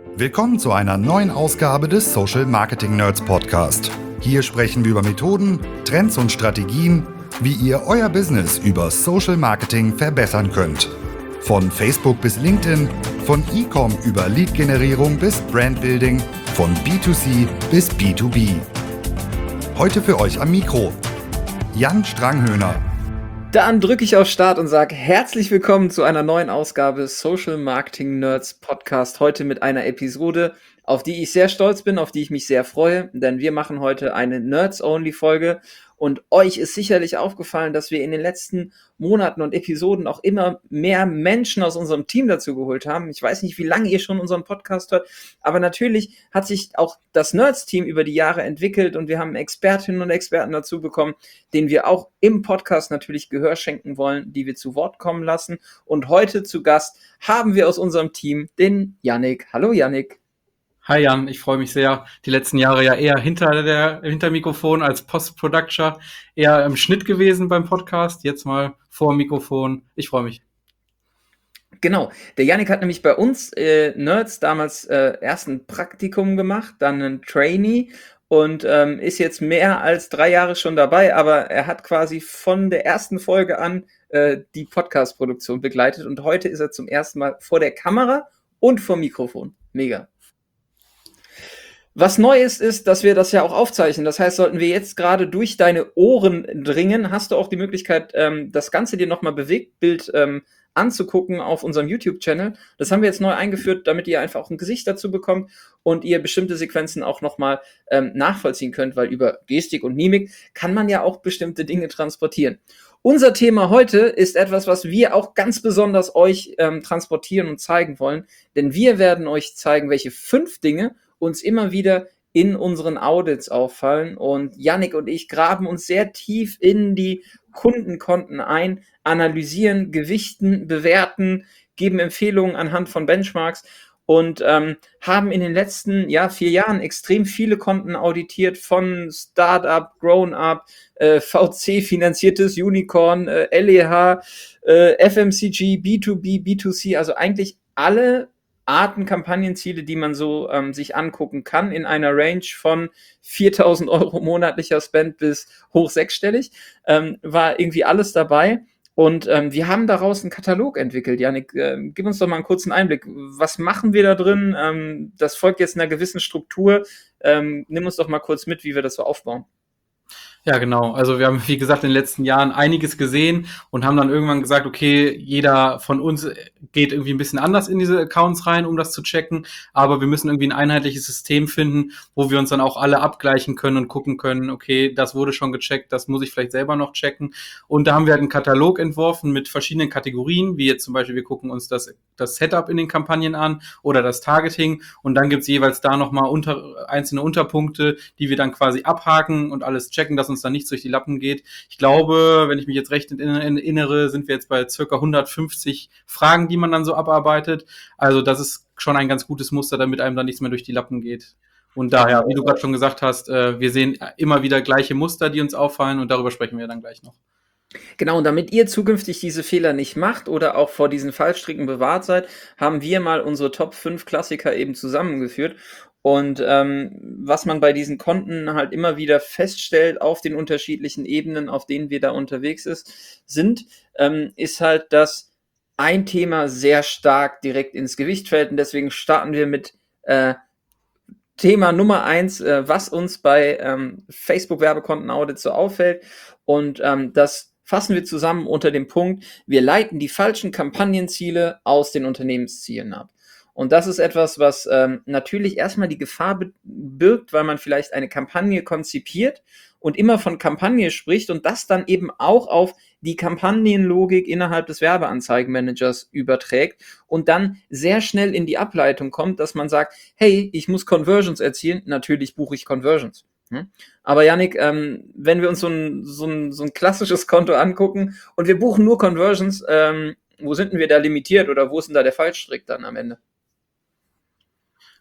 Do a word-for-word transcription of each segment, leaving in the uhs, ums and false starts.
Willkommen zu einer neuen Ausgabe des Social Marketing Nerds Podcast. Hier sprechen wir über Methoden, Trends und Strategien, wie ihr euer Business über Social Marketing verbessern könnt. Von Facebook bis LinkedIn, von E-Com über Lead-Generierung bis Brandbuilding, von B zwei C bis B zwei B. Heute für euch am Mikro Jan Stranghöhner. Dann drücke ich auf Start und sage herzlich willkommen zu einer neuen Ausgabe Social Marketing Nerds Podcast. Heute mit einer Episode, auf die ich sehr stolz bin, auf die ich mich sehr freue, denn wir machen heute eine Nerds-Only-Folge. Und euch ist sicherlich aufgefallen, dass wir in den letzten Monaten und Episoden auch immer mehr Menschen aus unserem Team dazu geholt haben. Ich weiß nicht, wie lange ihr schon unseren Podcast hört, aber natürlich hat sich auch das Nerds-Team über die Jahre entwickelt und wir haben Expertinnen und Experten dazu bekommen, denen wir auch im Podcast natürlich Gehör schenken wollen, die wir zu Wort kommen lassen. Und heute zu Gast haben wir aus unserem Team den Yannick. Hallo Yannick. Hi Jan, ich freue mich sehr. Die letzten Jahre ja eher hinter der hinter Mikrofon als Post-Production, eher im Schnitt gewesen beim Podcast, jetzt mal vor Mikrofon. Ich freue mich. Genau, der Yannick hat nämlich bei uns äh, Nerds damals äh, erst ein Praktikum gemacht, dann ein Trainee und ähm, ist jetzt mehr als drei Jahre schon dabei, aber er hat quasi von der ersten Folge an äh, die Podcast-Produktion begleitet und heute ist er zum ersten Mal vor der Kamera und vor Mikrofon. Mega. Was neu ist, ist, dass wir das ja auch aufzeichnen. Das heißt, sollten wir jetzt gerade durch deine Ohren dringen, hast du auch die Möglichkeit, ähm, das Ganze dir nochmal Bewegtbild ähm, anzugucken auf unserem YouTube-Channel. Das haben wir jetzt neu eingeführt, damit ihr einfach auch ein Gesicht dazu bekommt und ihr bestimmte Sequenzen auch nochmal ähm, nachvollziehen könnt, weil über Gestik und Mimik kann man ja auch bestimmte Dinge transportieren. Unser Thema heute ist etwas, was wir auch ganz besonders euch ähm, transportieren und zeigen wollen, denn wir werden euch zeigen, welche fünf Dinge uns immer wieder in unseren Audits auffallen. Und Yannick und ich graben uns sehr tief in die Kundenkonten ein, analysieren, gewichten, bewerten, geben Empfehlungen anhand von Benchmarks und ähm, haben in den letzten ja, vier Jahren extrem viele Konten auditiert, von Startup, Grown-Up, äh, V C-finanziertes Unicorn, äh, L E H, äh, F M C G, B zwei B, B zwei C, also eigentlich alle Arten, Kampagnenziele, die man so ähm, sich angucken kann, in einer Range von viertausend Euro monatlicher Spend bis hoch sechsstellig, ähm, war irgendwie alles dabei. Und ähm, wir haben daraus einen Katalog entwickelt. Yannick, äh, gib uns doch mal einen kurzen Einblick. Was machen wir da drin? Ähm, das folgt jetzt einer gewissen Struktur. Ähm, nimm uns doch mal kurz mit, wie wir das so aufbauen. Ja, genau. Also wir haben, wie gesagt, in den letzten Jahren einiges gesehen und haben dann irgendwann gesagt, okay, jeder von uns geht irgendwie ein bisschen anders in diese Accounts rein, um das zu checken, aber wir müssen irgendwie ein einheitliches System finden, wo wir uns dann auch alle abgleichen können und gucken können, okay, das wurde schon gecheckt, das muss ich vielleicht selber noch checken. Und da haben wir halt einen Katalog entworfen mit verschiedenen Kategorien, wie jetzt zum Beispiel, wir gucken uns das, das Setup in den Kampagnen an oder das Targeting und dann gibt's jeweils da nochmal unter, einzelne Unterpunkte, die wir dann quasi abhaken und alles checken, dass uns da nichts durch die Lappen geht. Ich glaube, wenn ich mich jetzt recht erinnere, sind wir jetzt bei circa hundertfünfzig Fragen, die man dann so abarbeitet. Also das ist schon ein ganz gutes Muster, damit einem dann nichts mehr durch die Lappen geht. Und daher, wie du gerade schon gesagt hast, wir sehen immer wieder gleiche Muster, die uns auffallen und darüber sprechen wir dann gleich noch. Genau, und damit ihr zukünftig diese Fehler nicht macht oder auch vor diesen Fallstricken bewahrt seid, haben wir mal unsere Top fünf Klassiker eben zusammengeführt. Und ähm, was man bei diesen Konten halt immer wieder feststellt auf den unterschiedlichen Ebenen, auf denen wir da unterwegs ist, sind, ähm, ist halt, dass ein Thema sehr stark direkt ins Gewicht fällt. Und deswegen starten wir mit äh, Thema Nummer eins, äh, was uns bei ähm, Facebook-Werbekonten-Audits so auffällt. Und ähm, das fassen wir zusammen unter dem Punkt, wir leiten die falschen Kampagnenziele aus den Unternehmenszielen ab. Und das ist etwas, was ähm, natürlich erstmal die Gefahr be- birgt, weil man vielleicht eine Kampagne konzipiert und immer von Kampagne spricht und das dann eben auch auf die Kampagnenlogik innerhalb des Werbeanzeigenmanagers überträgt und dann sehr schnell in die Ableitung kommt, dass man sagt, hey, ich muss Conversions erzielen, natürlich buche ich Conversions. Hm? Aber Yannick, ähm, wenn wir uns so ein, so, ein, so ein klassisches Konto angucken und wir buchen nur Conversions, ähm, wo sind denn wir da limitiert oder wo ist denn da der Fallstrick dann am Ende?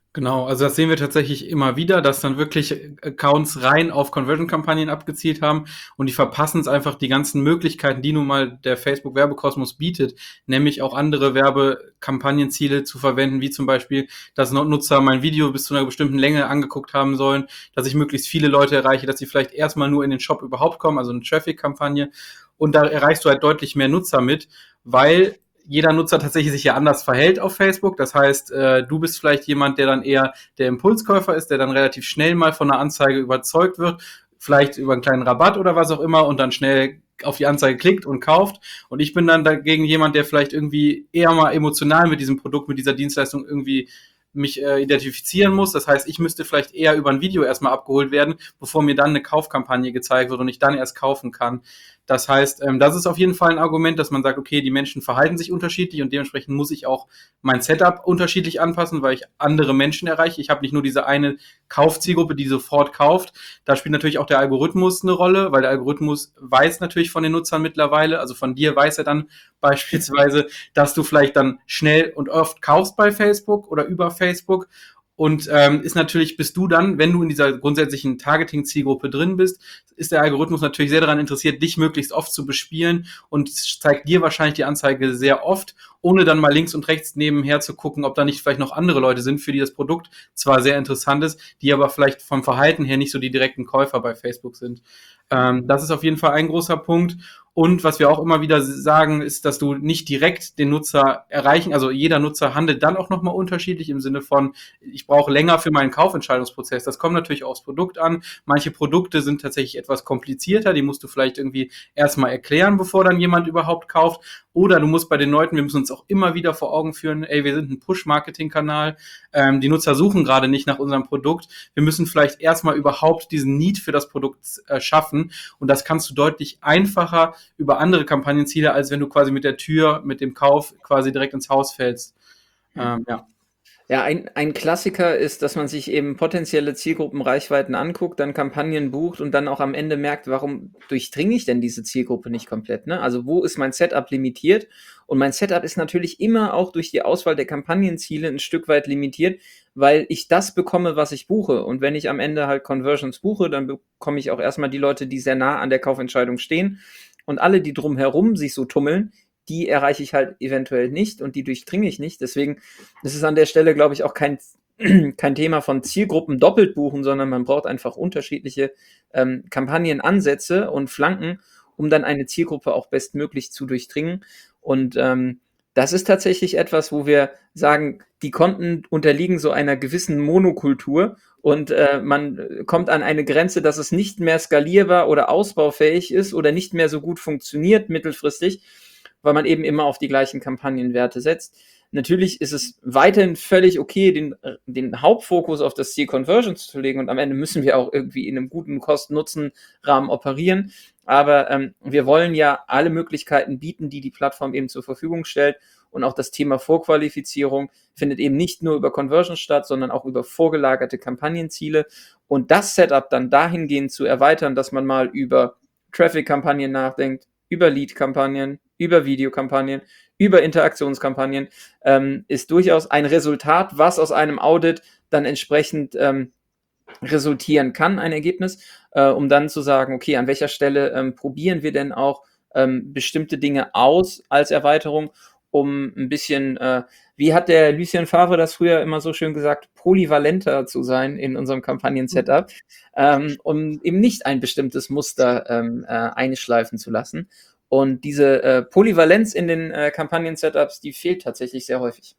Genau, also das sehen wir tatsächlich immer wieder, dass dann wirklich Accounts rein auf Conversion-Kampagnen abgezielt haben und die verpassen es einfach, die ganzen Möglichkeiten, die nun mal der Facebook-Werbekosmos bietet, nämlich auch andere Werbekampagnenziele zu verwenden, wie zum Beispiel, dass Nutzer mein Video bis zu einer bestimmten Länge angeguckt haben sollen, dass ich möglichst viele Leute erreiche, dass sie vielleicht erstmal nur in den Shop überhaupt kommen, also eine Traffic-Kampagne, und da erreichst du halt deutlich mehr Nutzer mit, weil jeder Nutzer tatsächlich sich ja anders verhält auf Facebook. Das heißt, äh, du bist vielleicht jemand, der dann eher der Impulskäufer ist, der dann relativ schnell mal von einer Anzeige überzeugt wird, vielleicht über einen kleinen Rabatt oder was auch immer und dann schnell auf die Anzeige klickt und kauft. Und ich bin dann dagegen jemand, der vielleicht irgendwie eher mal emotional mit diesem Produkt, mit dieser Dienstleistung irgendwie mich äh, identifizieren muss. Das heißt, ich müsste vielleicht eher über ein Video erstmal abgeholt werden, bevor mir dann eine Kaufkampagne gezeigt wird und ich dann erst kaufen kann. Das heißt, ähm, das ist auf jeden Fall ein Argument, dass man sagt, okay, die Menschen verhalten sich unterschiedlich und dementsprechend muss ich auch mein Setup unterschiedlich anpassen, weil ich andere Menschen erreiche. Ich habe nicht nur diese eine Kaufzielgruppe, die sofort kauft. Da spielt natürlich auch der Algorithmus eine Rolle, weil der Algorithmus weiß natürlich von den Nutzern mittlerweile, also von dir weiß er dann beispielsweise, dass du vielleicht dann schnell und oft kaufst bei Facebook oder über Facebook. Und ähm, ist natürlich, bist du dann, wenn du in dieser grundsätzlichen Targeting-Zielgruppe drin bist, ist der Algorithmus natürlich sehr daran interessiert, dich möglichst oft zu bespielen und zeigt dir wahrscheinlich die Anzeige sehr oft, ohne dann mal links und rechts nebenher zu gucken, ob da nicht vielleicht noch andere Leute sind, für die das Produkt zwar sehr interessant ist, die aber vielleicht vom Verhalten her nicht so die direkten Käufer bei Facebook sind. Ähm, das ist auf jeden Fall ein großer Punkt. Und was wir auch immer wieder sagen, ist, dass du nicht direkt den Nutzer erreichen, also jeder Nutzer handelt dann auch nochmal unterschiedlich im Sinne von, ich brauche länger für meinen Kaufentscheidungsprozess. Das kommt natürlich aufs Produkt an. Manche Produkte sind tatsächlich etwas komplizierter, die musst du vielleicht irgendwie erstmal erklären, bevor dann jemand überhaupt kauft. Oder du musst bei den Leuten, wir müssen uns auch immer wieder vor Augen führen, ey, wir sind ein Push-Marketing-Kanal, ähm, die Nutzer suchen gerade nicht nach unserem Produkt. Wir müssen vielleicht erstmal überhaupt diesen Need für das Produkt äh, schaffen und das kannst du deutlich einfacher über andere Kampagnenziele, als wenn du quasi mit der Tür, mit dem Kauf quasi direkt ins Haus fällst. Ähm, ja. Ja, ein, ein Klassiker ist, dass man sich eben potenzielle Zielgruppenreichweiten anguckt, dann Kampagnen bucht und dann auch am Ende merkt, warum durchdringe ich denn diese Zielgruppe nicht komplett, ne? Also wo ist mein Setup limitiert? Und mein Setup ist natürlich immer auch durch die Auswahl der Kampagnenziele ein Stück weit limitiert, weil ich das bekomme, was ich buche. Und wenn ich am Ende halt Conversions buche, dann bekomme ich auch erstmal die Leute, die sehr nah an der Kaufentscheidung stehen. Und alle, die drumherum sich so tummeln, die erreiche ich halt eventuell nicht und die durchdringe ich nicht. Deswegen ist es an der Stelle, glaube ich, auch kein, kein Thema von Zielgruppen doppelt buchen, sondern man braucht einfach unterschiedliche ähm, Kampagnenansätze und Flanken, um dann eine Zielgruppe auch bestmöglich zu durchdringen. Und ähm, das ist tatsächlich etwas, wo wir sagen, die Konten unterliegen so einer gewissen Monokultur und äh, man kommt an eine Grenze, dass es nicht mehr skalierbar oder ausbaufähig ist oder nicht mehr so gut funktioniert mittelfristig, weil man eben immer auf die gleichen Kampagnenwerte setzt. Natürlich ist es weiterhin völlig okay, den, den Hauptfokus auf das Ziel Conversions zu legen und am Ende müssen wir auch irgendwie in einem guten Kosten-Nutzen-Rahmen operieren, aber ähm, wir wollen ja alle Möglichkeiten bieten, die die Plattform eben zur Verfügung stellt und auch das Thema Vorqualifizierung findet eben nicht nur über Conversions statt, sondern auch über vorgelagerte Kampagnenziele und das Setup dann dahingehend zu erweitern, dass man mal über Traffic-Kampagnen nachdenkt, über Lead-Kampagnen, über Videokampagnen, über Interaktionskampagnen, ähm, ist durchaus ein Resultat, was aus einem Audit dann entsprechend ähm, resultieren kann, ein Ergebnis, äh, um dann zu sagen, okay, an welcher Stelle ähm, probieren wir denn auch ähm, bestimmte Dinge aus als Erweiterung, um ein bisschen, äh, wie hat der Lucien Favre das früher immer so schön gesagt, polyvalenter zu sein in unserem Kampagnen-Setup, ähm, um eben nicht ein bestimmtes Muster ähm, äh, einschleifen zu lassen. Und diese äh, Polyvalenz in den äh, Kampagnen-Setups, die fehlt tatsächlich sehr häufig.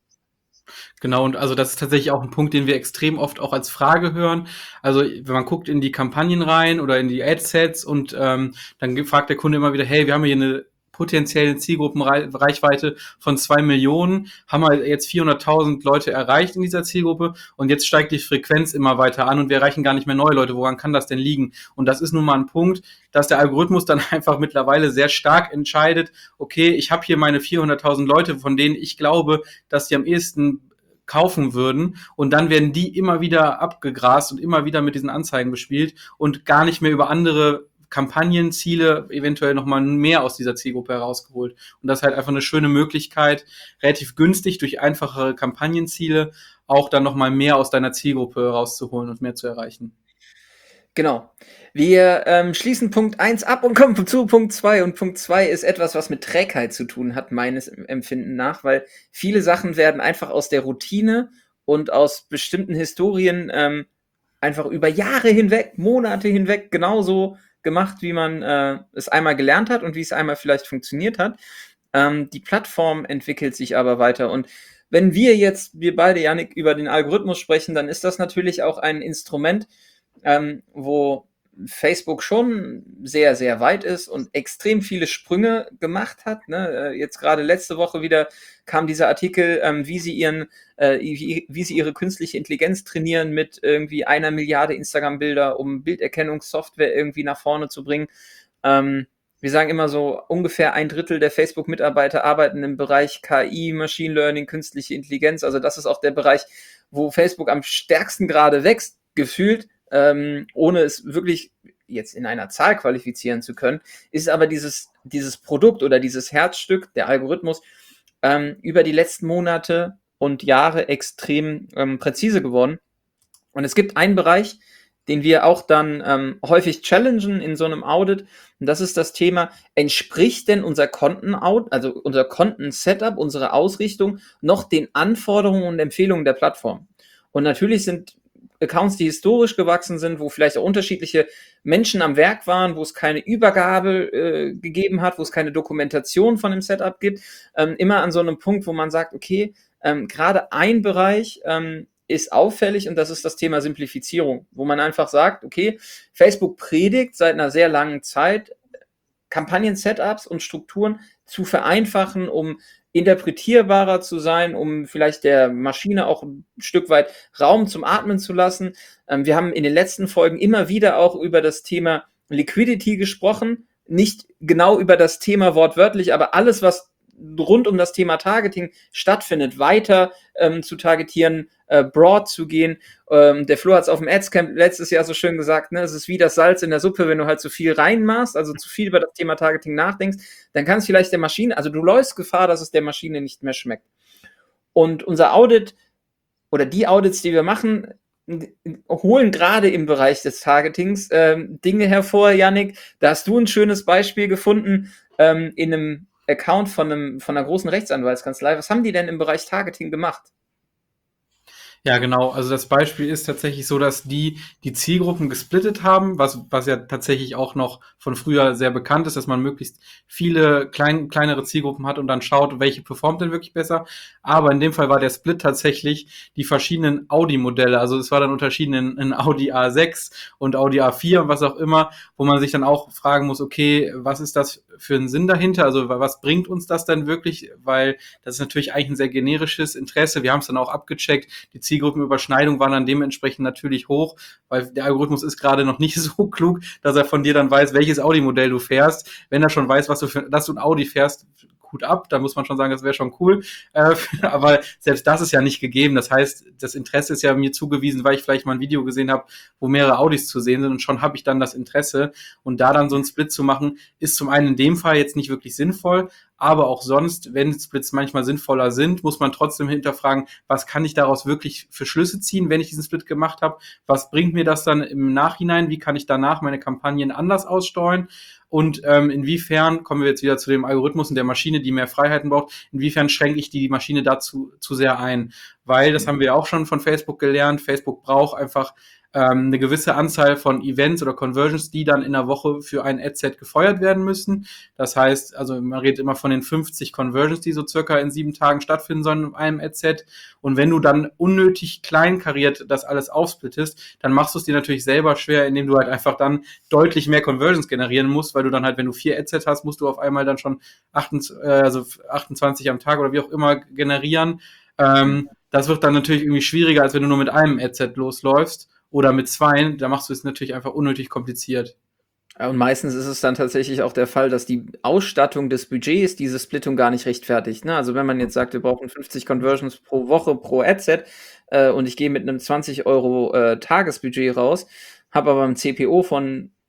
Genau, und also das ist tatsächlich auch ein Punkt, den wir extrem oft auch als Frage hören. Also wenn man guckt in die Kampagnen rein oder in die Adsets und ähm, dann fragt der Kunde immer wieder, hey, wir haben hier eine potenzielle Zielgruppenreichweite von zwei Millionen, haben wir jetzt vierhunderttausend Leute erreicht in dieser Zielgruppe und jetzt steigt die Frequenz immer weiter an und wir erreichen gar nicht mehr neue Leute. Woran kann das denn liegen? Und das ist nun mal ein Punkt, dass der Algorithmus dann einfach mittlerweile sehr stark entscheidet, okay, ich habe hier meine vierhunderttausend Leute, von denen ich glaube, dass die am ehesten kaufen würden und dann werden die immer wieder abgegrast und immer wieder mit diesen Anzeigen bespielt und gar nicht mehr über andere Kampagnenziele eventuell nochmal mehr aus dieser Zielgruppe herausgeholt. Und das ist halt einfach eine schöne Möglichkeit, relativ günstig durch einfachere Kampagnenziele auch dann nochmal mehr aus deiner Zielgruppe rauszuholen und mehr zu erreichen. Genau. Wir ähm, schließen Punkt eins ab und kommen zu Punkt zwei. Und Punkt zwei ist etwas, was mit Trägheit zu tun hat, meines Empfinden nach, weil viele Sachen werden einfach aus der Routine und aus bestimmten Historien ähm, einfach über Jahre hinweg, Monate hinweg genauso gemacht, wie man äh, es einmal gelernt hat und wie es einmal vielleicht funktioniert hat. Ähm, die Plattform entwickelt sich aber weiter. Und wenn wir jetzt, wir beide, Yannick, über den Algorithmus sprechen, dann ist das natürlich auch ein Instrument, ähm, wo Facebook schon sehr, sehr weit ist und extrem viele Sprünge gemacht hat. Ne? Jetzt gerade letzte Woche wieder kam dieser Artikel, ähm, wie sie ihren, äh, wie, wie sie ihre künstliche Intelligenz trainieren mit irgendwie einer Milliarde Instagram-Bilder, um Bilderkennungssoftware irgendwie nach vorne zu bringen. Ähm, wir sagen immer so, ungefähr ein Drittel der Facebook-Mitarbeiter arbeiten im Bereich K I, Machine Learning, künstliche Intelligenz. Also das ist auch der Bereich, wo Facebook am stärksten gerade wächst, gefühlt. Ähm, ohne es wirklich jetzt in einer Zahl qualifizieren zu können, ist aber dieses, dieses Produkt oder dieses Herzstück, der Algorithmus, ähm, über die letzten Monate und Jahre extrem ähm, präzise geworden. Und es gibt einen Bereich, den wir auch dann ähm, häufig challengen in so einem Audit, und das ist das Thema, entspricht denn unser Konten-Out, also unser Konten-Setup, unsere Ausrichtung noch den Anforderungen und Empfehlungen der Plattform? Und natürlich sind Accounts, die historisch gewachsen sind, wo vielleicht auch unterschiedliche Menschen am Werk waren, wo es keine Übergabe äh, gegeben hat, wo es keine Dokumentation von dem Setup gibt, ähm, immer an so einem Punkt, wo man sagt, okay, ähm, gerade ein Bereich ähm, ist auffällig und das ist das Thema Simplifizierung, wo man einfach sagt, okay, Facebook predigt seit einer sehr langen Zeit, Kampagnen-Setups und Strukturen zu vereinfachen, um interpretierbarer zu sein, um vielleicht der Maschine auch ein Stück weit Raum zum Atmen zu lassen. Ähm, wir haben in den letzten Folgen immer wieder auch über das Thema Liquidity gesprochen, nicht genau über das Thema wortwörtlich, aber alles, was rund um das Thema Targeting stattfindet, weiter ähm, zu targetieren, äh, broad zu gehen. Ähm, der Flo hat es auf dem Adscamp letztes Jahr so schön gesagt, ne? Es ist wie das Salz in der Suppe, wenn du halt zu viel reinmachst, also zu viel über das Thema Targeting nachdenkst, dann kann es vielleicht der Maschine, also du läufst Gefahr, dass es der Maschine nicht mehr schmeckt. Und unser Audit oder die Audits, die wir machen, holen gerade im Bereich des Targetings ähm, Dinge hervor, Yannick. Da hast du ein schönes Beispiel gefunden ähm, in einem Account von, einem, von einer großen Rechtsanwaltskanzlei. Was haben die denn im Bereich Targeting gemacht? Ja, genau. Also das Beispiel ist tatsächlich so, dass die die Zielgruppen gesplittet haben, was, was ja tatsächlich auch noch von früher sehr bekannt ist, dass man möglichst viele klein, kleinere Zielgruppen hat und dann schaut, welche performt denn wirklich besser. Aber in dem Fall war der Split tatsächlich die verschiedenen Audi-Modelle. Also es war dann unterschieden in, in Audi A sechs und Audi A vier und was auch immer, wo man sich dann auch fragen muss, okay, was ist das für einen Sinn dahinter? Also was bringt uns das denn wirklich? Weil das ist natürlich eigentlich ein sehr generisches Interesse. Wir haben es dann auch abgecheckt. Die Zielgruppenüberschneidung waren dann dementsprechend natürlich hoch, weil der Algorithmus ist gerade noch nicht so klug, dass er von dir dann weiß, welches Audi-Modell du fährst. Wenn er schon weiß, was du für, dass du ein Audi fährst, Hut ab, da muss man schon sagen, das wäre schon cool. Äh, aber selbst das ist ja nicht gegeben. Das heißt, das Interesse ist ja mir zugewiesen, weil ich vielleicht mal ein Video gesehen habe, wo mehrere Audis zu sehen sind und schon habe ich dann das Interesse. Und da dann so einen Split zu machen, ist zum einen in dem Fall jetzt nicht wirklich sinnvoll, aber auch sonst, wenn Splits manchmal sinnvoller sind, muss man trotzdem hinterfragen, was kann ich daraus wirklich für Schlüsse ziehen, wenn ich diesen Split gemacht habe? Was bringt mir das dann im Nachhinein? Wie kann ich danach meine Kampagnen anders aussteuern? Und ähm, inwiefern, kommen wir jetzt wieder zu dem Algorithmus und der Maschine, die mehr Freiheiten braucht, inwiefern schränke ich die Maschine dazu zu sehr ein? Weil, das haben wir auch schon von Facebook gelernt, Facebook braucht einfach ähm, eine gewisse Anzahl von Events oder Conversions, die dann in der Woche für ein Adset gefeuert werden müssen. Das heißt, also man redet immer von den fünfzig Conversions, die so circa in sieben Tagen stattfinden sollen in einem Adset. Und wenn du dann unnötig kleinkariert das alles aufsplittest, dann machst du es dir natürlich selber schwer, indem du halt einfach dann deutlich mehr Conversions generieren musst, weil du dann halt, wenn du vier Adsets hast, musst du auf einmal dann schon achtundzwanzig, äh, also achtundzwanzig am Tag oder wie auch immer generieren. Ähm, das wird dann natürlich irgendwie schwieriger, als wenn du nur mit einem Adset losläufst oder mit zweien. Da machst du es natürlich einfach unnötig kompliziert. Und meistens ist es dann tatsächlich auch der Fall, dass die Ausstattung des Budgets diese Splittung gar nicht rechtfertigt. Ne? Also wenn man jetzt sagt, wir brauchen fünfzig Conversions pro Woche pro Adset äh, und ich gehe mit einem zwanzig Euro äh, Tagesbudget raus, habe aber ein C P O von,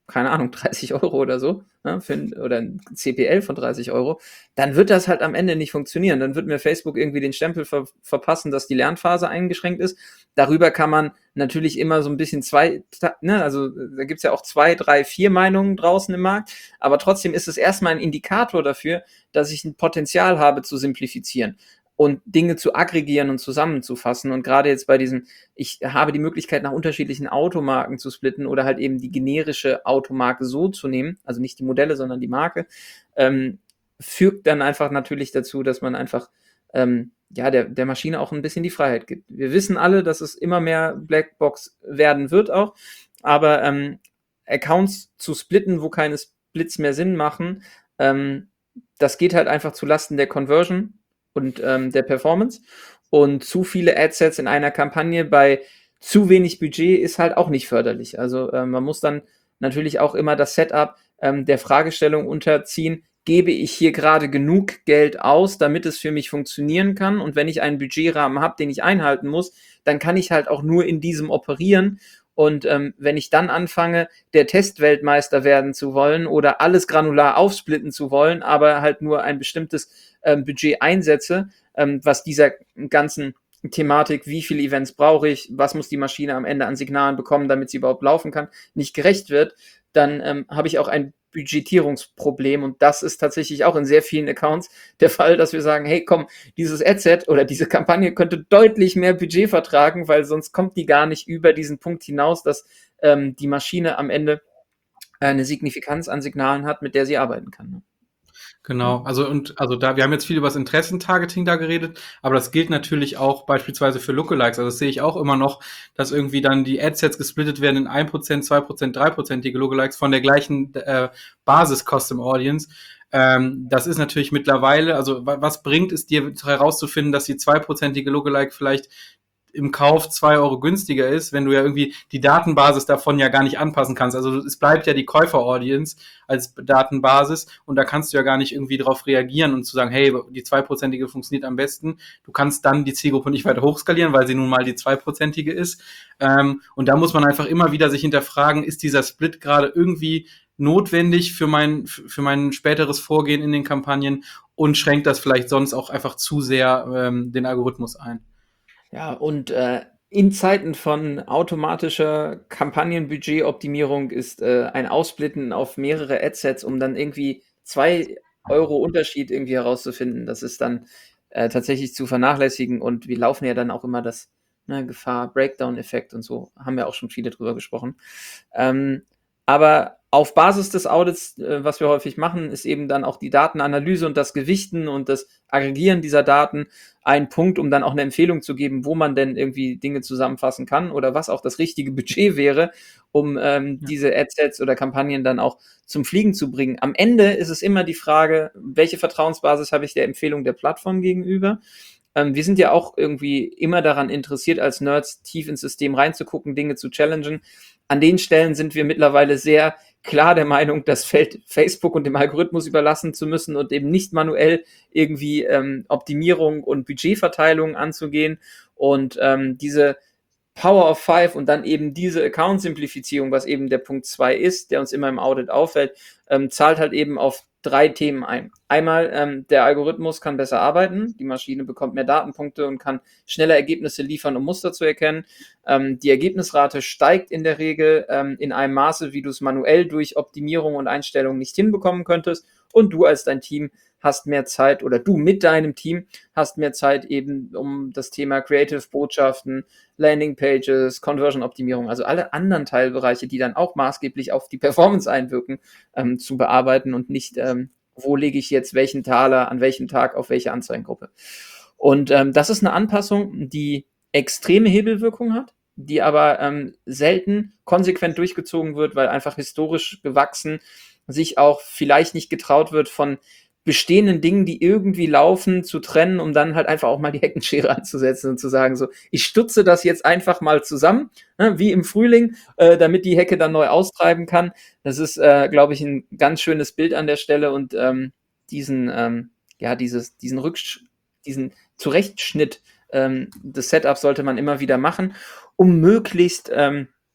keine Ahnung, dreißig Euro oder so, ne, für ein, oder ein C P L von dreißig Euro, dann wird das halt am Ende nicht funktionieren. Dann wird mir Facebook irgendwie den Stempel ver verpassen, dass die Lernphase eingeschränkt ist. Darüber kann man natürlich immer so ein bisschen zwei, ne, also da gibt's ja auch zwei, drei, vier Meinungen draußen im Markt, aber trotzdem ist es erstmal ein Indikator dafür, dass ich ein Potenzial habe zu simplifizieren und Dinge zu aggregieren und zusammenzufassen. Und gerade jetzt bei diesen, ich habe die Möglichkeit, nach unterschiedlichen Automarken zu splitten oder halt eben die generische Automarke so zu nehmen, also nicht die Modelle, sondern die Marke, ähm, führt dann einfach natürlich dazu, dass man einfach ähm, ja, der, der Maschine auch ein bisschen die Freiheit gibt. Wir wissen alle, dass es immer mehr Blackbox werden wird auch, aber ähm, Accounts zu splitten, wo keine Splits mehr Sinn machen, ähm, das geht halt einfach zu Lasten der Conversion und ähm, der Performance. Und zu viele Adsets in einer Kampagne bei zu wenig Budget ist halt auch nicht förderlich. Also äh, man muss dann natürlich auch immer das Setup ähm, der Fragestellung unterziehen, gebe ich hier gerade genug Geld aus, damit es für mich funktionieren kann? Und wenn ich einen Budgetrahmen habe, den ich einhalten muss, dann kann ich halt auch nur in diesem operieren. Und ähm, wenn ich dann anfange, der Testweltmeister werden zu wollen oder alles granular aufsplitten zu wollen, aber halt nur ein bestimmtes ähm, Budget einsetze, ähm, was dieser ganzen Thematik, wie viele Events brauche ich, was muss die Maschine am Ende an Signalen bekommen, damit sie überhaupt laufen kann, nicht gerecht wird, dann ähm, habe ich auch ein Budgetierungsproblem und das ist tatsächlich auch in sehr vielen Accounts der Fall, dass wir sagen, hey komm, dieses Adset oder diese Kampagne könnte deutlich mehr Budget vertragen, weil sonst kommt die gar nicht über diesen Punkt hinaus, dass ähm, die Maschine am Ende eine Signifikanz an Signalen hat, mit der sie arbeiten kann. Ne? Genau, also und also da, wir haben jetzt viel über das Interessentargeting da geredet, aber das gilt natürlich auch beispielsweise für Lookalikes. Also das sehe ich auch immer noch, dass irgendwie dann die Adsets gesplittet werden in ein Prozent, zwei Prozent, drei Prozentige Lookalikes von der gleichen äh, Basis Custom Audience. Ähm, das ist natürlich mittlerweile, also was bringt es dir herauszufinden, dass die zweiprozentige Lookalike vielleicht im Kauf zwei Euro günstiger ist, wenn du ja irgendwie die Datenbasis davon ja gar nicht anpassen kannst. Also es bleibt ja die Käufer-Audience als Datenbasis und da kannst du ja gar nicht irgendwie drauf reagieren und zu sagen, hey, die zweiprozentige funktioniert am besten. Du kannst dann die Zielgruppe nicht weiter hochskalieren, weil sie nun mal die zweiprozentige ist. Ähm, und da muss man einfach immer wieder sich hinterfragen, ist dieser Split gerade irgendwie notwendig für mein, für mein späteres Vorgehen in den Kampagnen und schränkt das vielleicht sonst auch einfach zu sehr ähm, den Algorithmus ein? Ja, und äh, in Zeiten von automatischer Kampagnenbudgetoptimierung ist äh, ein Aussplitten auf mehrere Adsets, um dann irgendwie zwei Euro Unterschied irgendwie herauszufinden, das ist dann äh, tatsächlich zu vernachlässigen. Und wir laufen ja dann auch immer das ne, Gefahr-Breakdown-Effekt und so, haben ja auch schon viele drüber gesprochen. Ähm, aber auf Basis des Audits, äh, was wir häufig machen, ist eben dann auch die Datenanalyse und das Gewichten und das Aggregieren dieser Daten ein Punkt, um dann auch eine Empfehlung zu geben, wo man denn irgendwie Dinge zusammenfassen kann oder was auch das richtige Budget wäre, um ähm, ja. diese Adsets oder Kampagnen dann auch zum Fliegen zu bringen. Am Ende ist es immer die Frage, welche Vertrauensbasis habe ich der Empfehlung der Plattform gegenüber? Ähm, wir sind ja auch irgendwie immer daran interessiert, als Nerds tief ins System reinzugucken, Dinge zu challengen. An den Stellen sind wir mittlerweile sehr klar der Meinung, das Feld Facebook und dem Algorithmus überlassen zu müssen und eben nicht manuell irgendwie ähm, Optimierung und Budgetverteilung anzugehen. Und ähm, diese Power of Five und dann eben diese Account-Simplifizierung, was eben der Punkt zwei ist, der uns immer im Audit auffällt, ähm, zahlt halt eben auf drei Themen ein. Einmal, ähm, der Algorithmus kann besser arbeiten, die Maschine bekommt mehr Datenpunkte und kann schneller Ergebnisse liefern, um Muster zu erkennen. Ähm, die Ergebnisrate steigt in der Regel ähm, in einem Maße, wie du es manuell durch Optimierung und Einstellung nicht hinbekommen könntest. Und du als dein Team hast mehr Zeit oder du mit deinem Team hast mehr Zeit eben um das Thema Creative Botschaften, Landing Pages, Conversion Optimierung, also alle anderen Teilbereiche, die dann auch maßgeblich auf die Performance einwirken, ähm, zu bearbeiten und nicht, ähm, wo lege ich jetzt welchen Taler an welchem Tag auf welche Anzeigengruppe. Und ähm, das ist eine Anpassung, die extreme Hebelwirkung hat, die aber ähm, selten konsequent durchgezogen wird, weil einfach historisch gewachsen sich auch vielleicht nicht getraut wird, von bestehenden Dingen, die irgendwie laufen, zu trennen, um dann halt einfach auch mal die Heckenschere anzusetzen und zu sagen, so, ich stutze das jetzt einfach mal zusammen, ne, wie im Frühling, äh, damit die Hecke dann neu austreiben kann. Das ist, äh, glaube ich, ein ganz schönes Bild an der Stelle und ähm, diesen, ähm, ja, dieses, diesen Rücksch- diesen Zurechtschnitt ähm, des Setups sollte man immer wieder machen, um möglichst ähm,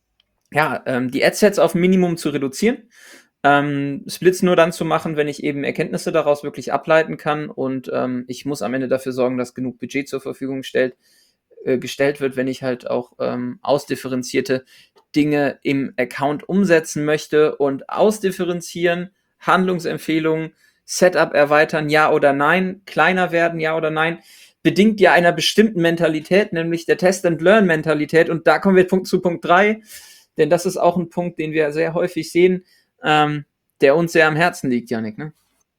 ja, ähm, die Adsets auf Minimum zu reduzieren, ähm, Splits nur dann zu machen, wenn ich eben Erkenntnisse daraus wirklich ableiten kann und ähm, ich muss am Ende dafür sorgen, dass genug Budget zur Verfügung stellt, äh, gestellt wird, wenn ich halt auch ähm, ausdifferenzierte Dinge im Account umsetzen möchte und ausdifferenzieren, Handlungsempfehlungen, Setup erweitern, ja oder nein, kleiner werden, ja oder nein, bedingt ja einer bestimmten Mentalität, nämlich der Test-and-Learn-Mentalität. Und da kommen wir Punkt zu Punkt drei, denn das ist auch ein Punkt, den wir sehr häufig sehen, ähm, der uns sehr am Herzen liegt, Jannik, ne?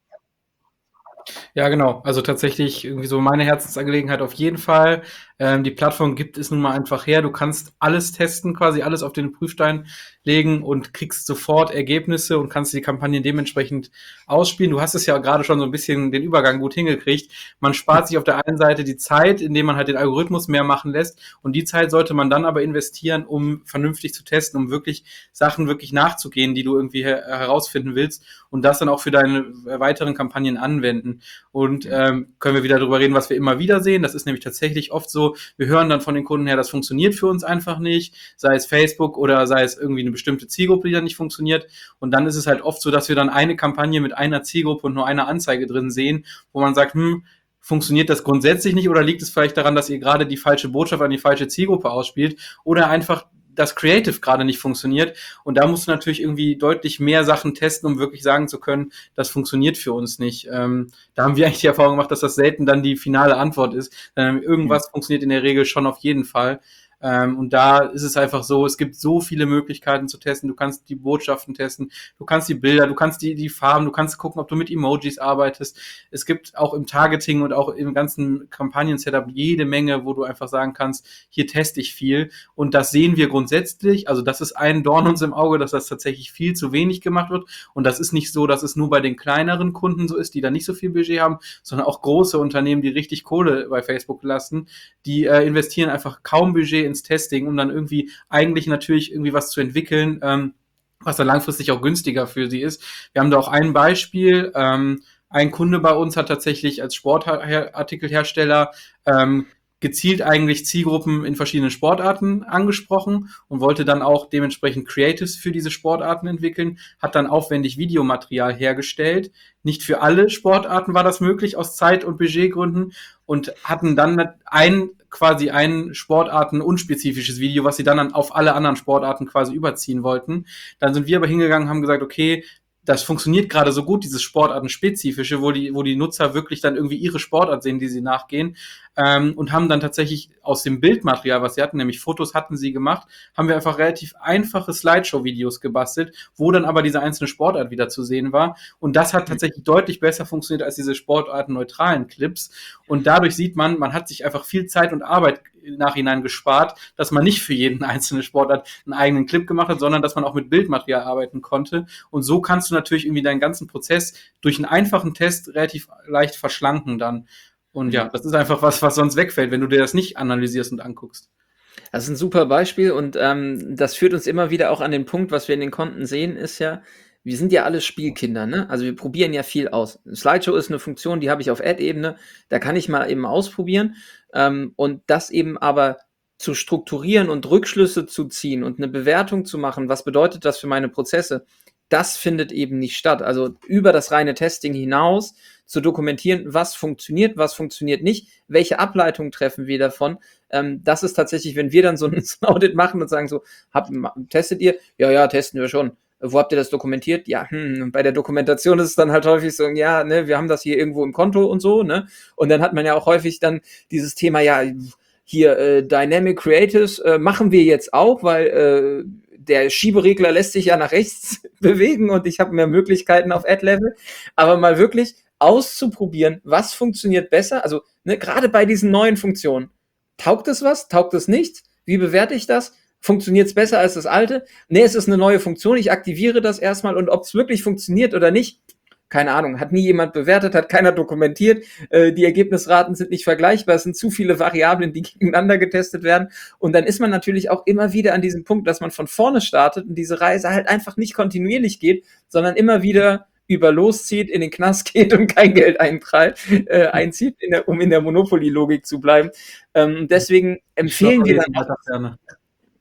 Ja, genau. Also tatsächlich irgendwie so meine Herzensangelegenheit auf jeden Fall. Ähm, die Plattform gibt es nun mal einfach her. Du kannst alles testen, quasi alles auf den Prüfstein legen und kriegst sofort Ergebnisse und kannst die Kampagnen dementsprechend ausspielen. Du hast es ja gerade schon so ein bisschen den Übergang gut hingekriegt. Man spart sich auf der einen Seite die Zeit, indem man halt den Algorithmus mehr machen lässt. Und die Zeit sollte man dann aber investieren, um vernünftig zu testen, um wirklich Sachen wirklich nachzugehen, die du irgendwie her herausfinden willst und das dann auch für deine weiteren Kampagnen anwenden. Und ähm, können wir wieder darüber reden, was wir immer wieder sehen. Das ist nämlich tatsächlich oft so, wir hören dann von den Kunden her, das funktioniert für uns einfach nicht, sei es Facebook oder sei es irgendwie eine bestimmte Zielgruppe, die dann nicht funktioniert. Und dann ist es halt oft so, dass wir dann eine Kampagne mit einer Zielgruppe und nur einer Anzeige drin sehen, wo man sagt, hm, funktioniert das grundsätzlich nicht oder liegt es vielleicht daran, dass ihr gerade die falsche Botschaft an die falsche Zielgruppe ausspielt oder einfach das Creative gerade nicht funktioniert. Und da musst du natürlich irgendwie deutlich mehr Sachen testen, um wirklich sagen zu können, das funktioniert für uns nicht. Ähm, da haben wir eigentlich die Erfahrung gemacht, dass das selten dann die finale Antwort ist. Ähm, irgendwas mhm. funktioniert in der Regel schon auf jeden Fall. Ähm, und da ist es einfach so, es gibt so viele Möglichkeiten zu testen. Du kannst die Botschaften testen, du kannst die Bilder, du kannst die, die Farben, du kannst gucken, ob du mit Emojis arbeitest. Es gibt auch im Targeting und auch im ganzen Kampagnen-Setup jede Menge, wo du einfach sagen kannst, hier teste ich viel. Und das sehen wir grundsätzlich. Also das ist ein Dorn uns im Auge, dass das tatsächlich viel zu wenig gemacht wird. Und das ist nicht so, dass es nur bei den kleineren Kunden so ist, die da nicht so viel Budget haben, sondern auch große Unternehmen, die richtig Kohle bei Facebook lassen, die äh, investieren einfach kaum Budget ins Testing, um dann irgendwie eigentlich natürlich irgendwie was zu entwickeln, ähm, was dann langfristig auch günstiger für sie ist. Wir haben da auch ein Beispiel. Ähm, ein Kunde bei uns hat tatsächlich als Sportartikelhersteller ähm, gezielt eigentlich Zielgruppen in verschiedenen Sportarten angesprochen und wollte dann auch dementsprechend Creatives für diese Sportarten entwickeln, hat dann aufwendig Videomaterial hergestellt. Nicht für alle Sportarten war das möglich aus Zeit- und Budgetgründen und hatten dann ein quasi ein Sportarten unspezifisches Video, was sie dann auf alle anderen Sportarten quasi überziehen wollten. Dann sind wir aber hingegangen und haben gesagt, okay, das funktioniert gerade so gut, dieses Sportartenspezifische, wo die, wo die Nutzer wirklich dann irgendwie ihre Sportart sehen, die sie nachgehen, ähm, und haben dann tatsächlich aus dem Bildmaterial, was sie hatten, nämlich Fotos hatten sie gemacht, haben wir einfach relativ einfache Slideshow-Videos gebastelt, wo dann aber diese einzelne Sportart wieder zu sehen war. Und das hat tatsächlich deutlich besser funktioniert als diese sportartenneutralen Clips. Und dadurch sieht man, man hat sich einfach viel Zeit und Arbeit im Nachhinein gespart, dass man nicht für jeden einzelne Sportart einen eigenen Clip gemacht hat, sondern dass man auch mit Bildmaterial arbeiten konnte. Und so kannst du natürlich irgendwie deinen ganzen Prozess durch einen einfachen Test relativ leicht verschlanken dann. Und ja, das ist einfach was, was sonst wegfällt, wenn du dir das nicht analysierst und anguckst. Das ist ein super Beispiel und ähm, das führt uns immer wieder auch an den Punkt, was wir in den Konten sehen, ist ja, wir sind ja alle Spielkinder, ne? Also wir probieren ja viel aus. Slideshow ist eine Funktion, die habe ich auf Ad-Ebene, da kann ich mal eben ausprobieren ähm, und das eben aber zu strukturieren und Rückschlüsse zu ziehen und eine Bewertung zu machen, was bedeutet das für meine Prozesse, das findet eben nicht statt. Also über das reine Testing hinaus zu dokumentieren, was funktioniert, was funktioniert nicht, welche Ableitungen treffen wir davon. Ähm, das ist tatsächlich, wenn wir dann so ein, so ein Audit machen und sagen so, hab, testet ihr? Ja, ja, testen wir schon. Wo habt ihr das dokumentiert? Ja, hm, bei der Dokumentation ist es dann halt häufig so, ja, ne, wir haben das hier irgendwo im Konto und so, ne? Und dann hat man ja auch häufig dann dieses Thema, ja, hier äh, Dynamic Creatives äh, machen wir jetzt auch, weil äh, der Schieberegler lässt sich ja nach rechts bewegen und ich habe mehr Möglichkeiten auf Ad-Level. Aber mal wirklich auszuprobieren, was funktioniert besser, also ne, gerade bei diesen neuen Funktionen. Taugt es was? Taugt es nicht? Wie bewerte ich das? Funktioniert es besser als das alte? Nee, es ist eine neue Funktion, ich aktiviere das erstmal und ob es wirklich funktioniert oder nicht, keine Ahnung, hat nie jemand bewertet, hat keiner dokumentiert, äh, die Ergebnisraten sind nicht vergleichbar, es sind zu viele Variablen, die gegeneinander getestet werden und dann ist man natürlich auch immer wieder an diesem Punkt, dass man von vorne startet und diese Reise halt einfach nicht kontinuierlich geht, sondern immer wieder über loszieht, in den Knast geht und kein Geld eintreibt, äh, einzieht, in der, um in der Monopoly-Logik zu bleiben. Ähm, deswegen empfehlen wir dann... Gerne.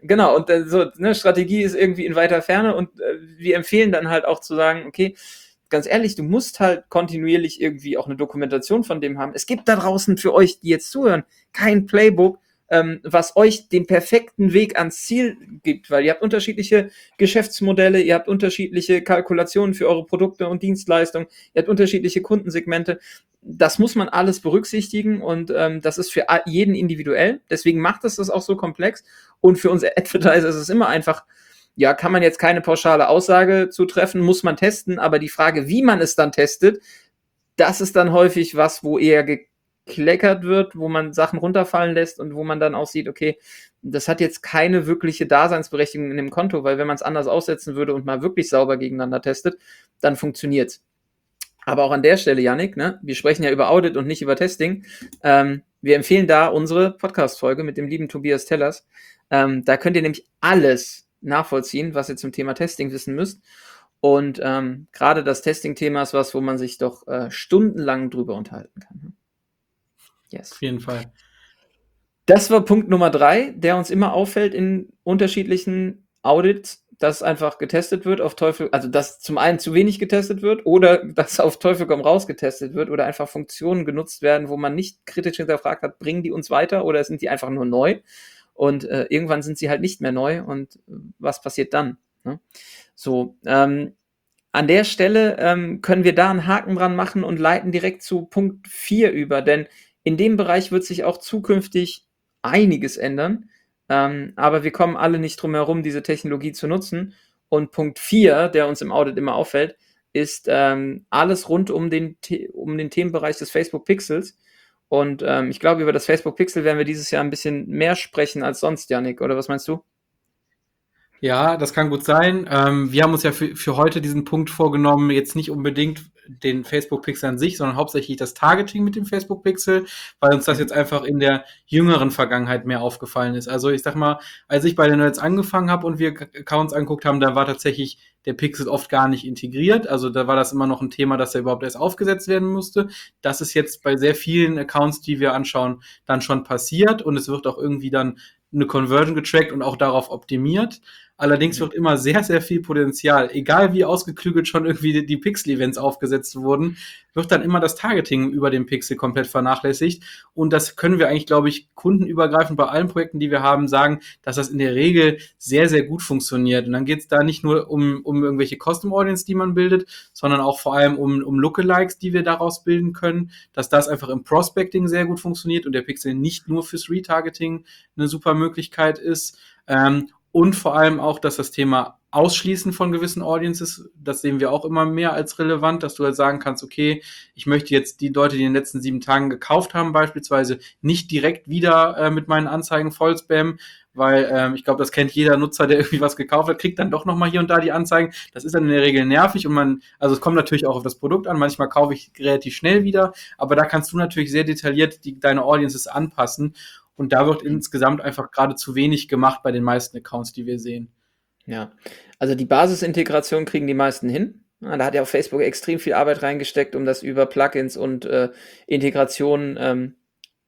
Genau, und äh, so, ne, Strategie ist irgendwie in weiter Ferne und äh, wir empfehlen dann halt auch zu sagen, okay, ganz ehrlich, du musst halt kontinuierlich irgendwie auch eine Dokumentation von dem haben. Es gibt da draußen für euch, die jetzt zuhören, kein Playbook, ähm, was euch den perfekten Weg ans Ziel gibt, weil ihr habt unterschiedliche Geschäftsmodelle, ihr habt unterschiedliche Kalkulationen für eure Produkte und Dienstleistungen, ihr habt unterschiedliche Kundensegmente. Das muss man alles berücksichtigen und ähm, das ist für jeden individuell. Deswegen macht es das auch so komplex. Und für uns Advertiser ist es immer einfach, ja, kann man jetzt keine pauschale Aussage zu treffen, muss man testen, aber die Frage, wie man es dann testet, das ist dann häufig was, wo eher gekleckert wird, wo man Sachen runterfallen lässt und wo man dann auch sieht, okay, das hat jetzt keine wirkliche Daseinsberechtigung in dem Konto, weil wenn man es anders aussetzen würde und mal wirklich sauber gegeneinander testet, dann funktioniert's. Aber auch an der Stelle, Yannick, ne, wir sprechen ja über Audit und nicht über Testing. Ähm, wir empfehlen da unsere Podcast-Folge mit dem lieben Tobias Tellers. Ähm, da könnt ihr nämlich alles nachvollziehen, was ihr zum Thema Testing wissen müsst. Und ähm, gerade das Testing-Thema ist was, wo man sich doch äh, stundenlang drüber unterhalten kann. Yes. Auf jeden Fall. Das war Punkt Nummer drei, der uns immer auffällt in unterschiedlichen Audits, dass einfach getestet wird auf Teufel, also dass zum einen zu wenig getestet wird oder dass auf Teufel komm raus getestet wird oder einfach Funktionen genutzt werden, wo man nicht kritisch hinterfragt hat, bringen die uns weiter oder sind die einfach nur neu und äh, irgendwann sind sie halt nicht mehr neu und was passiert dann? Ne? So, ähm, an der Stelle ähm, können wir da einen Haken dran machen und leiten direkt zu Punkt vier über, denn in dem Bereich wird sich auch zukünftig einiges ändern. Ähm, aber wir kommen alle nicht drum herum, diese Technologie zu nutzen. Und Punkt vier, der uns im Audit immer auffällt, ist ähm, alles rund um den, um den Themenbereich des Facebook Pixels. Und ähm, ich glaube, über das Facebook Pixel werden wir dieses Jahr ein bisschen mehr sprechen als sonst, Yannick. Oder was meinst du? Ja, das kann gut sein. Ähm, wir haben uns ja für, für heute diesen Punkt vorgenommen, jetzt nicht unbedingt den Facebook-Pixel an sich, sondern hauptsächlich das Targeting mit dem Facebook-Pixel, weil uns das jetzt einfach in der jüngeren Vergangenheit mehr aufgefallen ist. Also ich sag mal, als ich bei den Nerds angefangen habe und wir Accounts angeguckt haben, da war tatsächlich der Pixel oft gar nicht integriert. Also da war das immer noch ein Thema, dass er überhaupt erst aufgesetzt werden musste. Das ist jetzt bei sehr vielen Accounts, die wir anschauen, dann schon passiert und es wird auch irgendwie dann eine Conversion getrackt und auch darauf optimiert. Allerdings wird immer sehr, sehr viel Potenzial, egal wie ausgeklügelt schon irgendwie die, die Pixel-Events aufgesetzt wurden, wird dann immer das Targeting über den Pixel komplett vernachlässigt. Und das können wir eigentlich, glaube ich, kundenübergreifend bei allen Projekten, die wir haben, sagen, dass das in der Regel sehr, sehr gut funktioniert. Und dann geht es da nicht nur um, um irgendwelche Custom Audience, die man bildet, sondern auch vor allem um, um Lookalikes, die wir daraus bilden können, dass das einfach im Prospecting sehr gut funktioniert und der Pixel nicht nur fürs Retargeting eine super Möglichkeit ist. Ähm, Und vor allem auch, dass das Thema Ausschließen von gewissen Audiences, das sehen wir auch immer mehr als relevant, dass du halt sagen kannst, okay, ich möchte jetzt die Leute, die in den letzten sieben Tagen gekauft haben, beispielsweise nicht direkt wieder äh, mit meinen Anzeigen voll spammen, weil ähm, ich glaube, das kennt jeder Nutzer, der irgendwie was gekauft hat, kriegt dann doch nochmal hier und da die Anzeigen. Das ist dann in der Regel nervig und man, also es kommt natürlich auch auf das Produkt an, manchmal kaufe ich relativ schnell wieder, aber da kannst du natürlich sehr detailliert die, deine Audiences anpassen. Und da wird insgesamt einfach gerade zu wenig gemacht bei den meisten Accounts, die wir sehen. Ja, also die Basisintegration kriegen die meisten hin. Ja, da hat ja auch Facebook extrem viel Arbeit reingesteckt, um das über Plugins und äh, Integrationen ähm,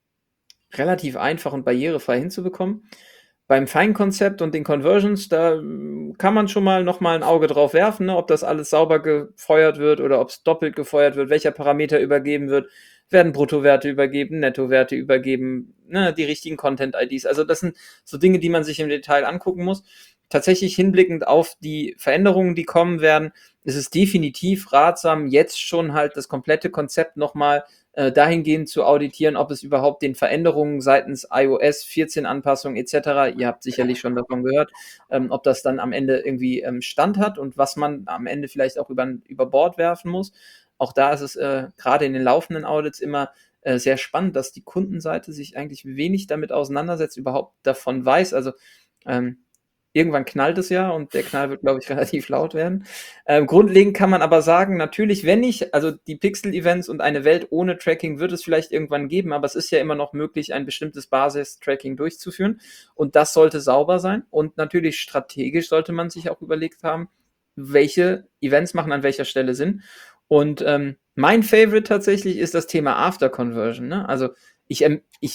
relativ einfach und barrierefrei hinzubekommen. Beim Feinkonzept und den Conversions, da kann man schon mal noch mal ein Auge drauf werfen, ne, ob das alles sauber gefeuert wird oder ob es doppelt gefeuert wird, welcher Parameter übergeben wird. Werden Bruttowerte übergeben, Nettowerte übergeben, ne, die richtigen Content-I Ds. Also das sind so Dinge, die man sich im Detail angucken muss. Tatsächlich hinblickend auf die Veränderungen, die kommen werden, ist es definitiv ratsam, jetzt schon halt das komplette Konzept nochmal äh, dahingehend zu auditieren, ob es überhaupt den Veränderungen seitens iOS vierzehn Anpassungen et cetera, ihr habt sicherlich schon davon gehört, ähm, ob das dann am Ende irgendwie ähm, Stand hat und was man am Ende vielleicht auch über, über Bord werfen muss. Auch da ist es äh, gerade in den laufenden Audits immer äh, sehr spannend, dass die Kundenseite sich eigentlich wenig damit auseinandersetzt, überhaupt davon weiß. Also ähm, irgendwann knallt es ja und der Knall wird, glaube ich, relativ laut werden. Ähm, grundlegend kann man aber sagen, natürlich, wenn nicht, also die Pixel-Events und eine Welt ohne Tracking wird es vielleicht irgendwann geben, aber es ist ja immer noch möglich, ein bestimmtes Basis-Tracking durchzuführen und das sollte sauber sein und natürlich strategisch sollte man sich auch überlegt haben, welche Events machen an welcher Stelle Sinn. Und ähm, mein Favorite tatsächlich ist das Thema After Conversion. Ne? Also ich, ähm, ich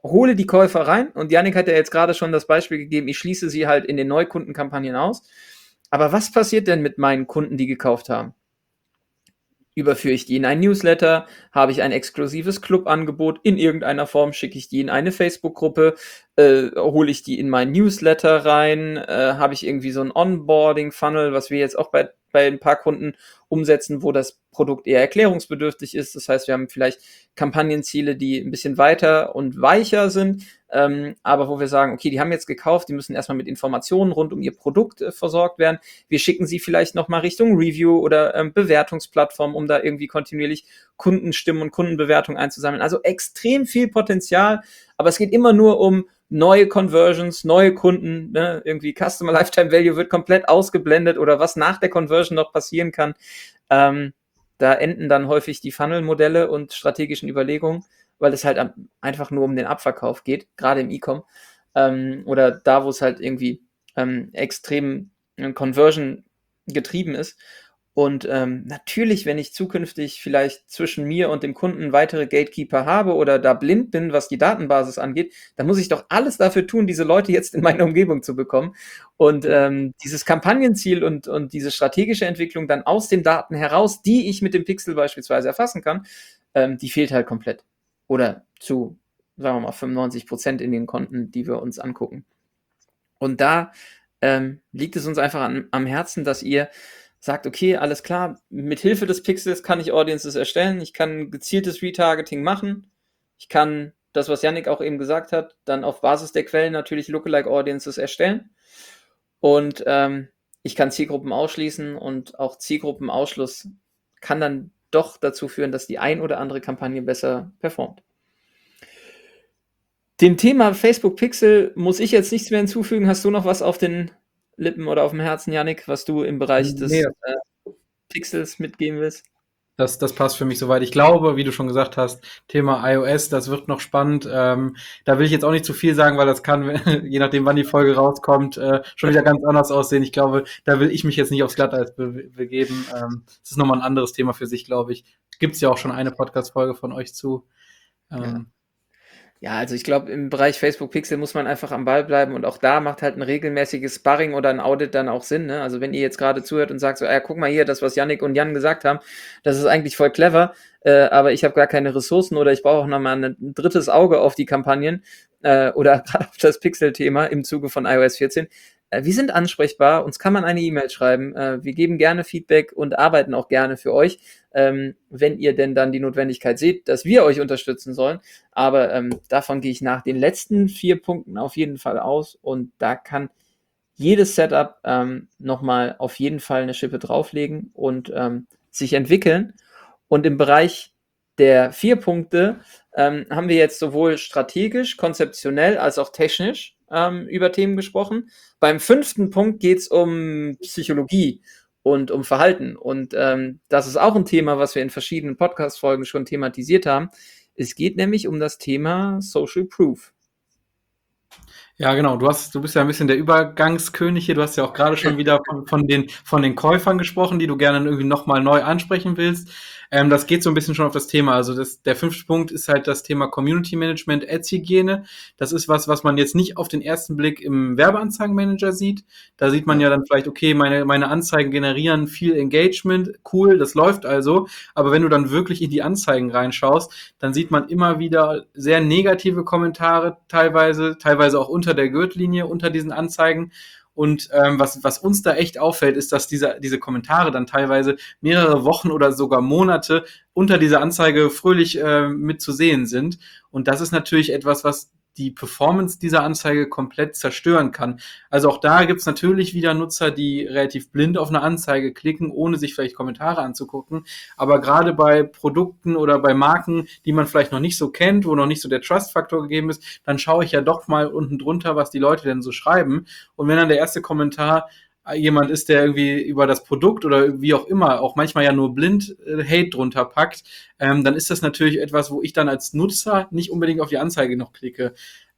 hole die Käufer rein und Yannick hat ja jetzt gerade schon das Beispiel gegeben, ich schließe sie halt in den Neukundenkampagnen aus. Aber was passiert denn mit meinen Kunden, die gekauft haben? Überführe ich die in ein Newsletter? Habe ich ein exklusives Clubangebot in irgendeiner Form? Schicke ich die in eine Facebook-Gruppe? Äh, hole ich die in mein Newsletter rein? Äh, habe ich irgendwie so ein Onboarding-Funnel, was wir jetzt auch bei, bei ein paar Kunden umsetzen, wo das Produkt eher erklärungsbedürftig ist. Das heißt, wir haben vielleicht Kampagnenziele, die ein bisschen weiter und weicher sind, ähm, aber wo wir sagen, okay, die haben jetzt gekauft, die müssen erstmal mit Informationen rund um ihr Produkt äh, versorgt werden. Wir schicken sie vielleicht nochmal Richtung Review oder ähm, Bewertungsplattform, um da irgendwie kontinuierlich Kundenstimmen und Kundenbewertungen einzusammeln. Also extrem viel Potenzial, aber es geht immer nur um neue Conversions, neue Kunden, ne? Irgendwie Customer Lifetime Value wird komplett ausgeblendet oder was nach der Conversion noch passieren kann. Ähm, da enden dann häufig die Funnel-Modelle und strategischen Überlegungen, weil es halt am, einfach nur um den Abverkauf geht, gerade im E-Com. Ähm, oder da, wo es halt irgendwie ähm, extrem äh, Conversion getrieben ist. Und ähm, natürlich, wenn ich zukünftig vielleicht zwischen mir und dem Kunden weitere Gatekeeper habe oder da blind bin, was die Datenbasis angeht, dann muss ich doch alles dafür tun, diese Leute jetzt in meine Umgebung zu bekommen. Und ähm, dieses Kampagnenziel und, und diese strategische Entwicklung dann aus den Daten heraus, die ich mit dem Pixel beispielsweise erfassen kann, ähm, die fehlt halt komplett. Oder zu, sagen wir mal, fünfundneunzig Prozent in den Konten, die wir uns angucken. Und da ähm, liegt es uns einfach an, am Herzen, dass ihr sagt, okay, alles klar, mit Hilfe des Pixels kann ich Audiences erstellen, ich kann gezieltes Retargeting machen, ich kann das, was Yannick auch eben gesagt hat, dann auf Basis der Quellen natürlich Lookalike Audiences erstellen und ähm, ich kann Zielgruppen ausschließen und auch Zielgruppenausschluss kann dann doch dazu führen, dass die ein oder andere Kampagne besser performt. Dem Thema Facebook Pixel muss ich jetzt nichts mehr hinzufügen. Hast du noch was auf den Lippen oder auf dem Herzen, Yannick, was du im Bereich des Nee. äh, Pixels mitgeben willst? Das, das passt für mich soweit. Ich glaube, wie du schon gesagt hast, Thema iOS, das wird noch spannend. Ähm, da will ich jetzt auch nicht zu viel sagen, weil das kann, je nachdem, wann die Folge rauskommt, äh, schon wieder ganz anders aussehen. Ich glaube, da will ich mich jetzt nicht aufs Glatteis be- begeben. Ähm, das ist nochmal ein anderes Thema für sich, glaube ich. Gibt's ja auch schon eine Podcast-Folge von euch zu. Ähm, Ja. Ja, also ich glaube, im Bereich Facebook Pixel muss man einfach am Ball bleiben und auch da macht halt ein regelmäßiges Sparring oder ein Audit dann auch Sinn. Ne? Also wenn ihr jetzt gerade zuhört und sagt so, äh, guck mal hier, das, was Yannick und Jan gesagt haben, das ist eigentlich voll clever, äh, aber ich habe gar keine Ressourcen oder ich brauche auch nochmal ein, ein drittes Auge auf die Kampagnen äh, oder gerade auf das Pixel-Thema im Zuge von iOS vierzehn. Äh, wir sind ansprechbar, uns kann man eine E-Mail schreiben, äh, wir geben gerne Feedback und arbeiten auch gerne für euch, ähm, wenn ihr denn dann die Notwendigkeit seht, dass wir euch unterstützen sollen. Aber ähm, davon gehe ich nach den letzten vier Punkten auf jeden Fall aus und da kann jedes Setup ähm, nochmal auf jeden Fall eine Schippe drauflegen und ähm, sich entwickeln. Und im Bereich der vier Punkte ähm, haben wir jetzt sowohl strategisch, konzeptionell als auch technisch ähm, über Themen gesprochen. Beim fünften Punkt geht es um Psychologie und um Verhalten. Und ähm, das ist auch ein Thema, was wir in verschiedenen Podcast-Folgen schon thematisiert haben. Es geht nämlich um das Thema Social Proof. Ja, genau. Du hast, du bist ja ein bisschen der Übergangskönig hier. Du hast ja auch gerade schon wieder von, von den, von den Käufern gesprochen, die du gerne irgendwie nochmal neu ansprechen willst. Ähm, das geht so ein bisschen schon auf das Thema. Also das, der fünfte Punkt ist halt das Thema Community Management, Ads-Hygiene. Das ist was, was man jetzt nicht auf den ersten Blick im Werbeanzeigenmanager sieht. Da sieht man ja dann vielleicht, okay, meine, meine Anzeigen generieren viel Engagement. Cool, das läuft also. Aber wenn du dann wirklich in die Anzeigen reinschaust, dann sieht man immer wieder sehr negative Kommentare teilweise, teilweise auch unter der Gürtellinie, unter diesen Anzeigen. Und ähm, was, was uns da echt auffällt, ist, dass diese, diese Kommentare dann teilweise mehrere Wochen oder sogar Monate unter dieser Anzeige fröhlich äh, mit zu sehen sind. Und das ist natürlich etwas, was die Performance dieser Anzeige komplett zerstören kann. Also auch da gibt's natürlich wieder Nutzer, die relativ blind auf eine Anzeige klicken, ohne sich vielleicht Kommentare anzugucken. Aber gerade bei Produkten oder bei Marken, die man vielleicht noch nicht so kennt, wo noch nicht so der Trust-Faktor gegeben ist, dann schaue ich ja doch mal unten drunter, was die Leute denn so schreiben. Und wenn dann der erste Kommentar jemand ist, der irgendwie über das Produkt oder wie auch immer auch manchmal ja nur blind äh, Hate drunter packt, ähm, dann ist das natürlich etwas, wo ich dann als Nutzer nicht unbedingt auf die Anzeige noch klicke.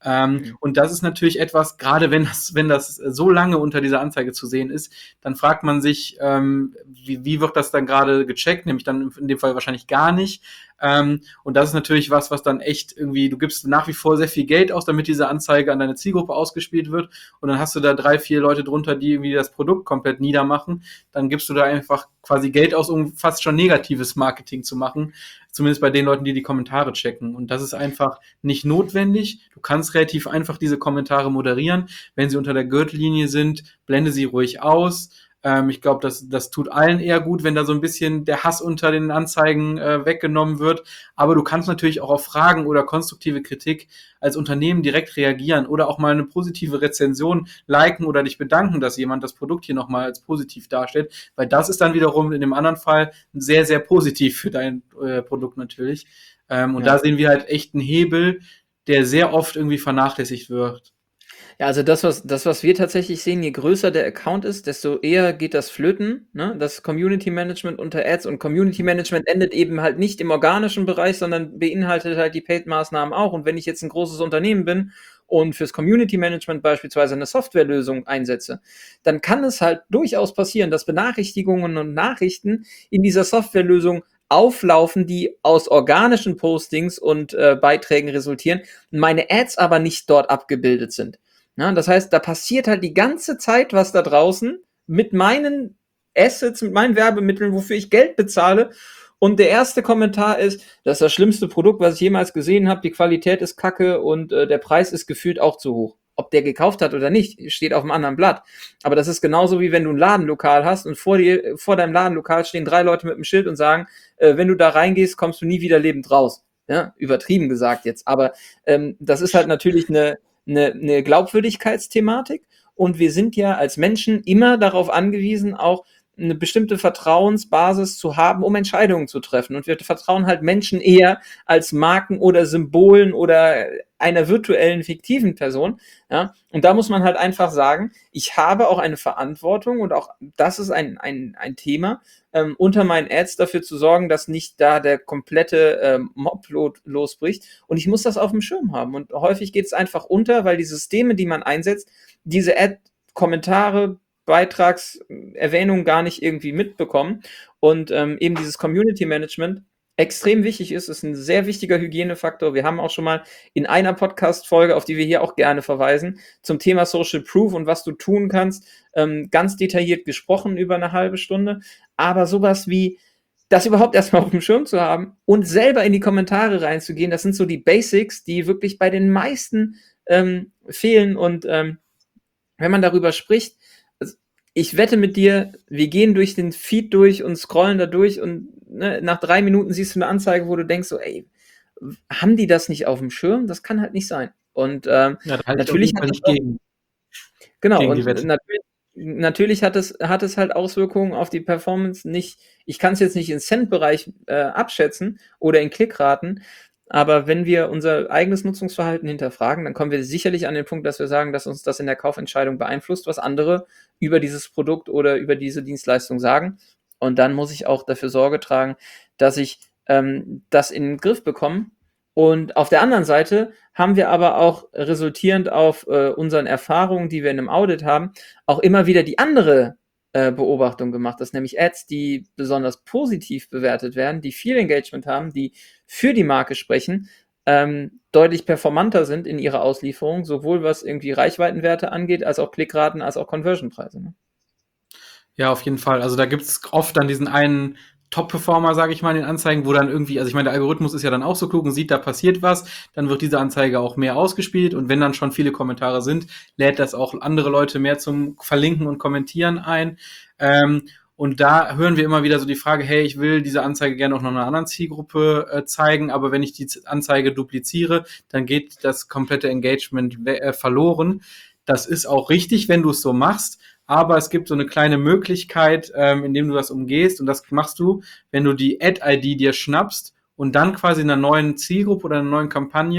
Ähm, mhm. Und das ist natürlich etwas, gerade wenn das, wenn das so lange unter dieser Anzeige zu sehen ist, dann fragt man sich, ähm, wie, wie wird das dann gerade gecheckt? Nämlich dann in dem Fall wahrscheinlich gar nicht. Ähm, und das ist natürlich was, was dann echt irgendwie, du gibst nach wie vor sehr viel Geld aus, damit diese Anzeige an deine Zielgruppe ausgespielt wird. Und dann hast du da drei, vier Leute drunter, die irgendwie das Produkt komplett niedermachen. Dann gibst du da einfach quasi Geld aus, um fast schon negatives Marketing zu machen. Zumindest bei den Leuten, die die Kommentare checken. Und das ist einfach nicht notwendig. Du kannst relativ einfach diese Kommentare moderieren. Wenn sie unter der Gürtellinie sind, blende sie ruhig aus. Ähm, ich glaube, das, das tut allen eher gut, wenn da so ein bisschen der Hass unter den Anzeigen äh, weggenommen wird. Aber du kannst natürlich auch auf Fragen oder konstruktive Kritik als Unternehmen direkt reagieren oder auch mal eine positive Rezension liken oder dich bedanken, dass jemand das Produkt hier nochmal als positiv darstellt. Weil das ist dann wiederum in dem anderen Fall sehr, sehr positiv für dein äh, Produkt natürlich. Ähm, und ja. Da sehen wir halt echt einen Hebel, der sehr oft irgendwie vernachlässigt wird. Ja, also das, was, das, was wir tatsächlich sehen, je größer der Account ist, desto eher geht das flöten, ne? Das Community Management unter Ads, und Community Management endet eben halt nicht im organischen Bereich, sondern beinhaltet halt die Paid-Maßnahmen auch. Und wenn ich jetzt ein großes Unternehmen bin und fürs Community Management beispielsweise eine Softwarelösung einsetze, dann kann es halt durchaus passieren, dass Benachrichtigungen und Nachrichten in dieser Softwarelösung auflaufen, die aus organischen Postings und äh, Beiträgen resultieren, meine Ads aber nicht dort abgebildet sind. Ja, das heißt, da passiert halt die ganze Zeit was da draußen mit meinen Assets, mit meinen Werbemitteln, wofür ich Geld bezahle. Und der erste Kommentar ist, das ist das schlimmste Produkt, was ich jemals gesehen habe. Die Qualität ist kacke und äh, der Preis ist gefühlt auch zu hoch. Ob der gekauft hat oder nicht, steht auf einem anderen Blatt. Aber das ist genauso wie wenn du ein Ladenlokal hast und vor dir, vor deinem Ladenlokal stehen drei Leute mit einem Schild und sagen, äh, wenn du da reingehst, kommst du nie wieder lebend raus. Ja, übertrieben gesagt jetzt. Aber ähm, das ist halt natürlich eine Eine, eine Glaubwürdigkeitsthematik, und wir sind ja als Menschen immer darauf angewiesen, auch eine bestimmte Vertrauensbasis zu haben, um Entscheidungen zu treffen. Und wir vertrauen halt Menschen eher als Marken oder Symbolen oder einer virtuellen, fiktiven Person. Ja? Und da muss man halt einfach sagen, ich habe auch eine Verantwortung, und auch das ist ein, ein, ein Thema, ähm, unter meinen Ads dafür zu sorgen, dass nicht da der komplette ähm, Mob losbricht. Und ich muss das auf dem Schirm haben. Und häufig geht es einfach unter, weil die Systeme, die man einsetzt, diese Ad-Kommentare, Beitragserwähnung gar nicht irgendwie mitbekommen, und ähm, eben dieses Community Management extrem wichtig ist, ist ein sehr wichtiger Hygienefaktor. Wir haben auch schon mal in einer Podcast-Folge, auf die wir hier auch gerne verweisen, zum Thema Social Proof und was du tun kannst, ähm, ganz detailliert gesprochen über eine halbe Stunde, aber sowas wie das überhaupt erstmal auf dem Schirm zu haben und selber in die Kommentare reinzugehen, das sind so die Basics, die wirklich bei den meisten ähm, fehlen, und ähm, wenn man darüber spricht, ich wette mit dir, wir gehen durch den Feed durch und scrollen da durch, und ne, nach drei Minuten siehst du eine Anzeige, wo du denkst so, ey, haben die das nicht auf dem Schirm? Das kann halt nicht sein. Und ähm, ja, halt natürlich hat es gegen, genau, gegen und natürlich, natürlich hat es, hat es halt Auswirkungen auf die Performance. Nicht, ich kann es jetzt nicht in Cent-Bereich äh, abschätzen oder in Klickraten, aber wenn wir unser eigenes Nutzungsverhalten hinterfragen, dann kommen wir sicherlich an den Punkt, dass wir sagen, dass uns das in der Kaufentscheidung beeinflusst, was andere über dieses Produkt oder über diese Dienstleistung sagen. Und dann muss ich auch dafür Sorge tragen, dass ich ähm, das in den Griff bekomme. Und auf der anderen Seite haben wir aber auch resultierend auf äh, unseren Erfahrungen, die wir in einem Audit haben, auch immer wieder die andere äh, Beobachtung gemacht, dass nämlich Ads, die besonders positiv bewertet werden, die viel Engagement haben, die für die Marke sprechen, ähm, deutlich performanter sind in ihrer Auslieferung, sowohl was irgendwie Reichweitenwerte angeht, als auch Klickraten, als auch Conversion-Preise. Ne? Ja, auf jeden Fall. Also da gibt es oft dann diesen einen Top-Performer, sage ich mal, in den Anzeigen, wo dann irgendwie, also ich meine, der Algorithmus ist ja dann auch so klug und sieht, da passiert was, dann wird diese Anzeige auch mehr ausgespielt, und wenn dann schon viele Kommentare sind, lädt das auch andere Leute mehr zum Verlinken und Kommentieren ein. Ähm, und da hören wir immer wieder so die Frage, hey, ich will diese Anzeige gerne auch noch einer anderen Zielgruppe äh, zeigen, aber wenn ich die Anzeige dupliziere, dann geht das komplette Engagement we- äh, verloren. Das ist auch richtig, wenn du es so machst, aber es gibt so eine kleine Möglichkeit, ähm, indem du das umgehst, und das machst du, wenn du die Ad-I D dir schnappst und dann quasi in einer neuen Zielgruppe oder einer neuen Kampagne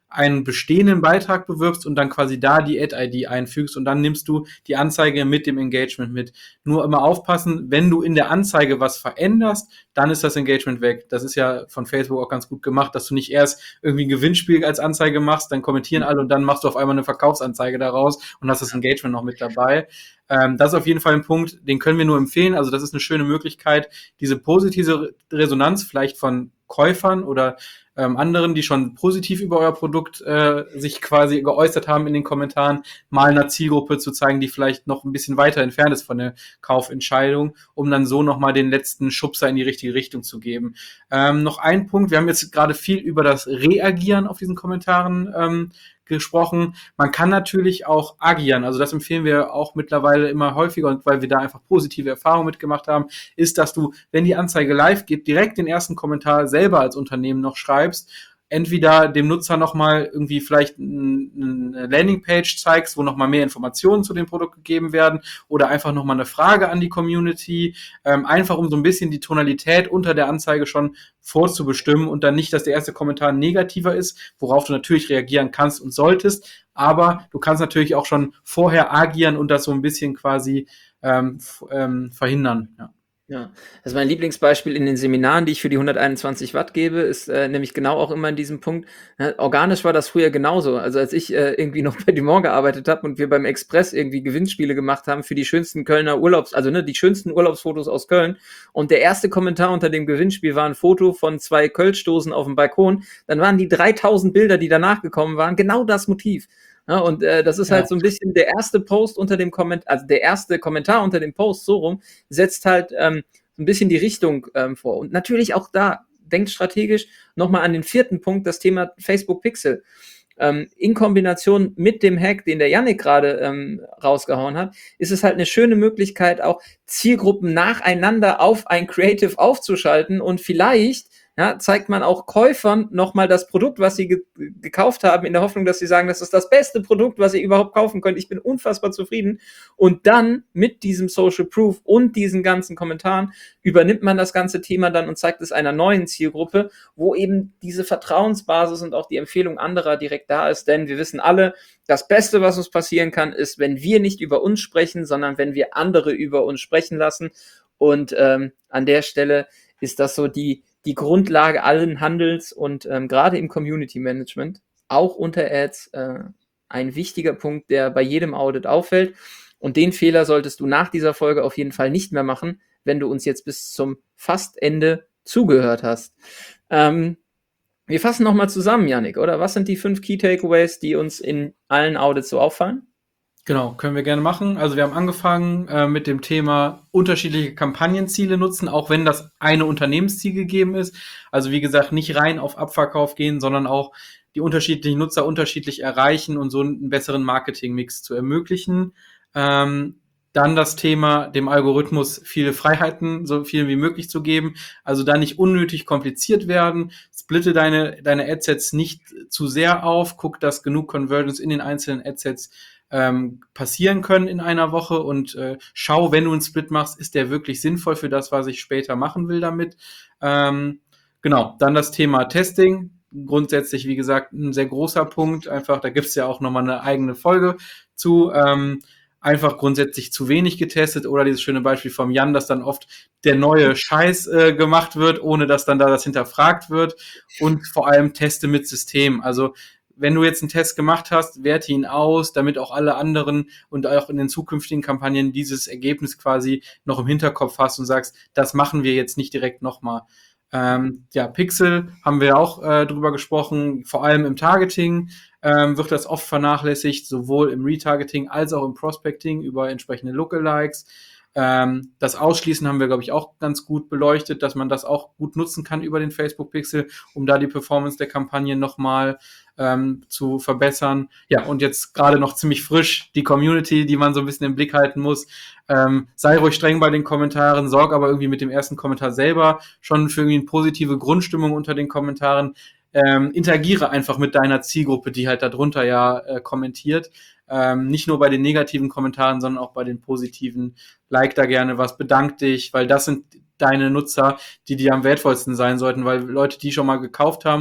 einen bestehenden Beitrag bewirbst und dann quasi da die Ad-I D einfügst und dann nimmst du die Anzeige mit dem Engagement mit. Nur immer aufpassen, wenn du in der Anzeige was veränderst, dann ist das Engagement weg. Das ist ja von Facebook auch ganz gut gemacht, dass du nicht erst irgendwie ein Gewinnspiel als Anzeige machst, dann kommentieren alle und dann machst du auf einmal eine Verkaufsanzeige daraus und hast das Engagement noch mit dabei. Ähm, das ist auf jeden Fall ein Punkt, den können wir nur empfehlen. Also das ist eine schöne Möglichkeit, diese positive Resonanz vielleicht von Käufern oder ähm, anderen, die schon positiv über euer Produkt äh, sich quasi geäußert haben in den Kommentaren, mal einer Zielgruppe zu zeigen, die vielleicht noch ein bisschen weiter entfernt ist von der Kaufentscheidung, um dann so nochmal den letzten Schubser in die richtige Richtung zu geben. Ähm, noch ein Punkt, wir haben jetzt gerade viel über das Reagieren auf diesen Kommentaren ähm, gesprochen. Man kann natürlich auch agieren, also das empfehlen wir auch mittlerweile immer häufiger und weil wir da einfach positive Erfahrungen mitgemacht haben, ist, dass du, wenn die Anzeige live geht, direkt den ersten Kommentar selber als Unternehmen noch schreibst, entweder dem Nutzer nochmal irgendwie vielleicht eine Landingpage zeigst, wo nochmal mehr Informationen zu dem Produkt gegeben werden oder einfach nochmal eine Frage an die Community, ähm, einfach um so ein bisschen die Tonalität unter der Anzeige schon vorzubestimmen und dann nicht, dass der erste Kommentar negativer ist, worauf du natürlich reagieren kannst und solltest, aber du kannst natürlich auch schon vorher agieren und das so ein bisschen quasi ähm, f- ähm, verhindern, ja. Ja, also mein Lieblingsbeispiel in den Seminaren, die ich für die hunderteinundzwanzig Watt gebe, ist äh, nämlich genau auch immer in diesem Punkt. Ne, organisch war das früher genauso. Also als ich äh, irgendwie noch bei Dumont gearbeitet habe und wir beim Express irgendwie Gewinnspiele gemacht haben für die schönsten Kölner Urlaubs, also ne, die schönsten Urlaubsfotos aus Köln. Und der erste Kommentar unter dem Gewinnspiel war ein Foto von zwei Kölschdosen auf dem Balkon. Dann waren die dreitausend Bilder, die danach gekommen waren, genau das Motiv. Ja, und äh, das ist Ja. halt so ein bisschen der erste Post unter dem Kommentar, also der erste Kommentar unter dem Post, so rum, setzt halt ähm, so ein bisschen die Richtung ähm, vor. Und natürlich auch da, denkt strategisch nochmal an den vierten Punkt, das Thema Facebook Pixel. Ähm, in Kombination mit dem Hack, den der Yannick gerade ähm, rausgehauen hat, ist es halt eine schöne Möglichkeit, auch Zielgruppen nacheinander auf ein Creative aufzuschalten und vielleicht ja, zeigt man auch Käufern nochmal das Produkt, was sie ge- gekauft haben, in der Hoffnung, dass sie sagen, das ist das beste Produkt, was ihr überhaupt kaufen könnt. Ich bin unfassbar zufrieden. Und dann mit diesem Social Proof und diesen ganzen Kommentaren übernimmt man das ganze Thema dann und zeigt es einer neuen Zielgruppe, wo eben diese Vertrauensbasis und auch die Empfehlung anderer direkt da ist. Denn wir wissen alle, das Beste, was uns passieren kann, ist, wenn wir nicht über uns sprechen, sondern wenn wir andere über uns sprechen lassen. Und ähm, an der Stelle ist das so die die Grundlage allen Handels und ähm, gerade im Community Management, auch unter Ads, äh, ein wichtiger Punkt, der bei jedem Audit auffällt. Und den Fehler solltest du nach dieser Folge auf jeden Fall nicht mehr machen, wenn du uns jetzt bis zum fast Ende zugehört hast. Ähm, wir fassen nochmal zusammen, Yannick, oder? Was sind die fünf Key Takeaways, die uns in allen Audits so auffallen? Genau, können wir gerne machen. Also wir haben angefangen äh, mit dem Thema unterschiedliche Kampagnenziele nutzen, auch wenn das eine Unternehmensziel gegeben ist. Also wie gesagt, nicht rein auf Abverkauf gehen, sondern auch die unterschiedlichen Nutzer unterschiedlich erreichen und so einen besseren Marketingmix zu ermöglichen. Ähm, dann das Thema, dem Algorithmus viele Freiheiten, so viel wie möglich zu geben. Also da nicht unnötig kompliziert werden. Splitte deine, deine Adsets nicht zu sehr auf. Guck, dass genug Conversions in den einzelnen Adsets ähm, passieren können in einer Woche und äh, schau, wenn du einen Split machst, ist der wirklich sinnvoll für das, was ich später machen will damit. Ähm, genau, dann das Thema Testing. Grundsätzlich, wie gesagt, ein sehr großer Punkt. Einfach, da gibt's ja auch nochmal eine eigene Folge zu. Ähm, einfach grundsätzlich zu wenig getestet oder dieses schöne Beispiel vom Jan, dass dann oft der neue Scheiß äh, gemacht wird, ohne dass dann da das hinterfragt wird und vor allem Teste mit System. Also wenn du jetzt einen Test gemacht hast, werte ihn aus, damit auch alle anderen und auch in den zukünftigen Kampagnen dieses Ergebnis quasi noch im Hinterkopf hast und sagst, das machen wir jetzt nicht direkt nochmal. Ähm, ja, Pixel haben wir auch äh, drüber gesprochen, vor allem im Targeting ähm, wird das oft vernachlässigt, sowohl im Retargeting als auch im Prospecting über entsprechende Lookalikes. Ähm, das Ausschließen haben wir, glaube ich, auch ganz gut beleuchtet, dass man das auch gut nutzen kann über den Facebook Pixel, um da die Performance der Kampagne nochmal ähm, zu verbessern. Ja, und jetzt gerade noch ziemlich frisch die Community, die man so ein bisschen im Blick halten muss. Ähm, sei ruhig streng bei den Kommentaren, sorg aber irgendwie mit dem ersten Kommentar selber schon für irgendwie eine positive Grundstimmung unter den Kommentaren. Ähm, interagiere einfach mit deiner Zielgruppe, die halt darunter ja äh, kommentiert. Ähm, nicht nur bei den negativen Kommentaren, sondern auch bei den positiven. Like da gerne was, bedank dich, weil das sind deine Nutzer, die dir am wertvollsten sein sollten, weil Leute, die schon mal gekauft haben und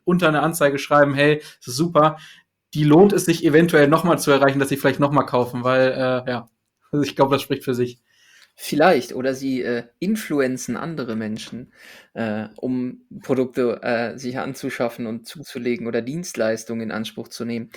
unter eine Anzeige schreiben, hey, das ist super, die lohnt es sich eventuell nochmal zu erreichen, dass sie vielleicht nochmal kaufen, weil, äh, ja, also ich glaube, das spricht für sich. Vielleicht, oder sie äh, influenzen andere Menschen, äh, um Produkte äh, sich anzuschaffen und zuzulegen oder Dienstleistungen in Anspruch zu nehmen.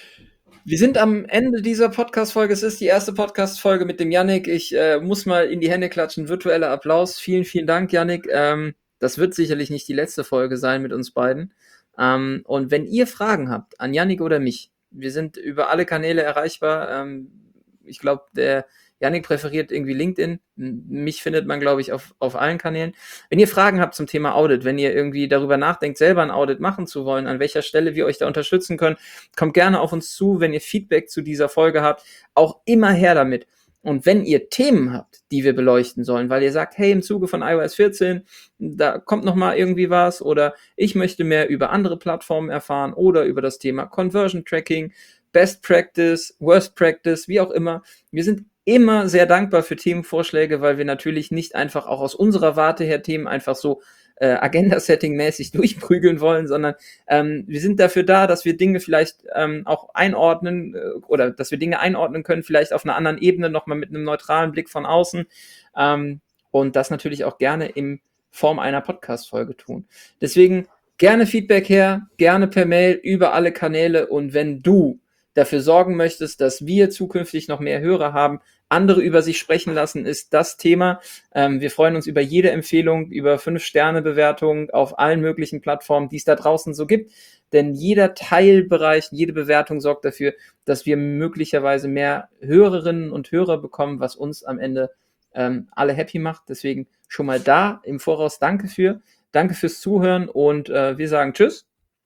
Wir sind am Ende dieser Podcast-Folge. Es ist die erste Podcast-Folge mit dem Yannick. Ich äh, muss mal in die Hände klatschen. Virtueller Applaus. Vielen, vielen Dank, Yannick. Ähm, das wird sicherlich nicht die letzte Folge sein mit uns beiden. Ähm, und wenn ihr Fragen habt an Yannick oder mich, wir sind über alle Kanäle erreichbar. Ähm, ich glaube, der Yannick präferiert irgendwie LinkedIn. Mich findet man, glaube ich, auf, auf allen Kanälen. Wenn ihr Fragen habt zum Thema Audit, wenn ihr irgendwie darüber nachdenkt, selber ein Audit machen zu wollen, an welcher Stelle wir euch da unterstützen können, kommt gerne auf uns zu. Wenn ihr Feedback zu dieser Folge habt, auch immer her damit. Und wenn ihr Themen habt, die wir beleuchten sollen, weil ihr sagt, hey, im Zuge von i O S vierzehn, da kommt noch mal irgendwie was, oder ich möchte mehr über andere Plattformen erfahren oder über das Thema Conversion Tracking, Best Practice, Worst Practice, wie auch immer. Wir sind immer sehr dankbar für Themenvorschläge, weil wir natürlich nicht einfach auch aus unserer Warte her Themen einfach so äh, Agenda-Setting-mäßig durchprügeln wollen, sondern ähm, wir sind dafür da, dass wir Dinge vielleicht ähm, auch einordnen äh, oder dass wir Dinge einordnen können, vielleicht auf einer anderen Ebene, nochmal mit einem neutralen Blick von außen ähm, und das natürlich auch gerne in Form einer Podcast-Folge tun. Deswegen gerne Feedback her, gerne per Mail über alle Kanäle, und wenn du dafür sorgen möchtest, dass wir zukünftig noch mehr Hörer haben, andere über sich sprechen lassen, ist das Thema. Ähm, wir freuen uns über jede Empfehlung, über fünf Sterne Bewertungen auf allen möglichen Plattformen, die es da draußen so gibt. Denn jeder Teilbereich, jede Bewertung sorgt dafür, dass wir möglicherweise mehr Hörerinnen und Hörer bekommen, was uns am Ende ähm, alle happy macht. Deswegen schon mal da im Voraus danke für. Danke fürs Zuhören, und äh, wir sagen Tschüss.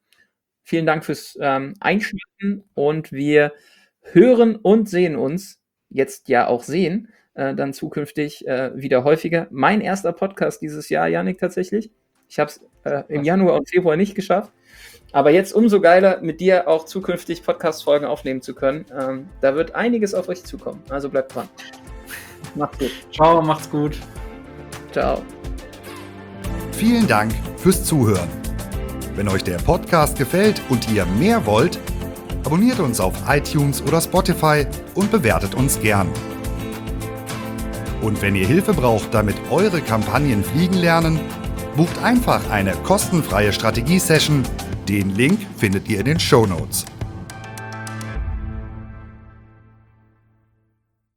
Vielen Dank fürs ähm, Einschalten, und wir hören und sehen uns, jetzt ja auch sehen, äh, dann zukünftig äh, wieder häufiger. Mein erster Podcast dieses Jahr, Yannick, tatsächlich. Ich habe es äh, im Januar und Februar nicht geschafft, aber jetzt umso geiler, mit dir auch zukünftig Podcast-Folgen aufnehmen zu können. Ähm, da wird einiges auf euch zukommen, also bleibt dran. Macht's gut. Ciao, macht's gut. Ciao. Vielen Dank fürs Zuhören. Wenn euch der Podcast gefällt und ihr mehr wollt, abonniert uns auf iTunes oder Spotify und bewertet uns gern. Und wenn ihr Hilfe braucht, damit eure Kampagnen fliegen lernen, bucht einfach eine kostenfreie Strategie-Session. Den Link findet ihr in den Shownotes.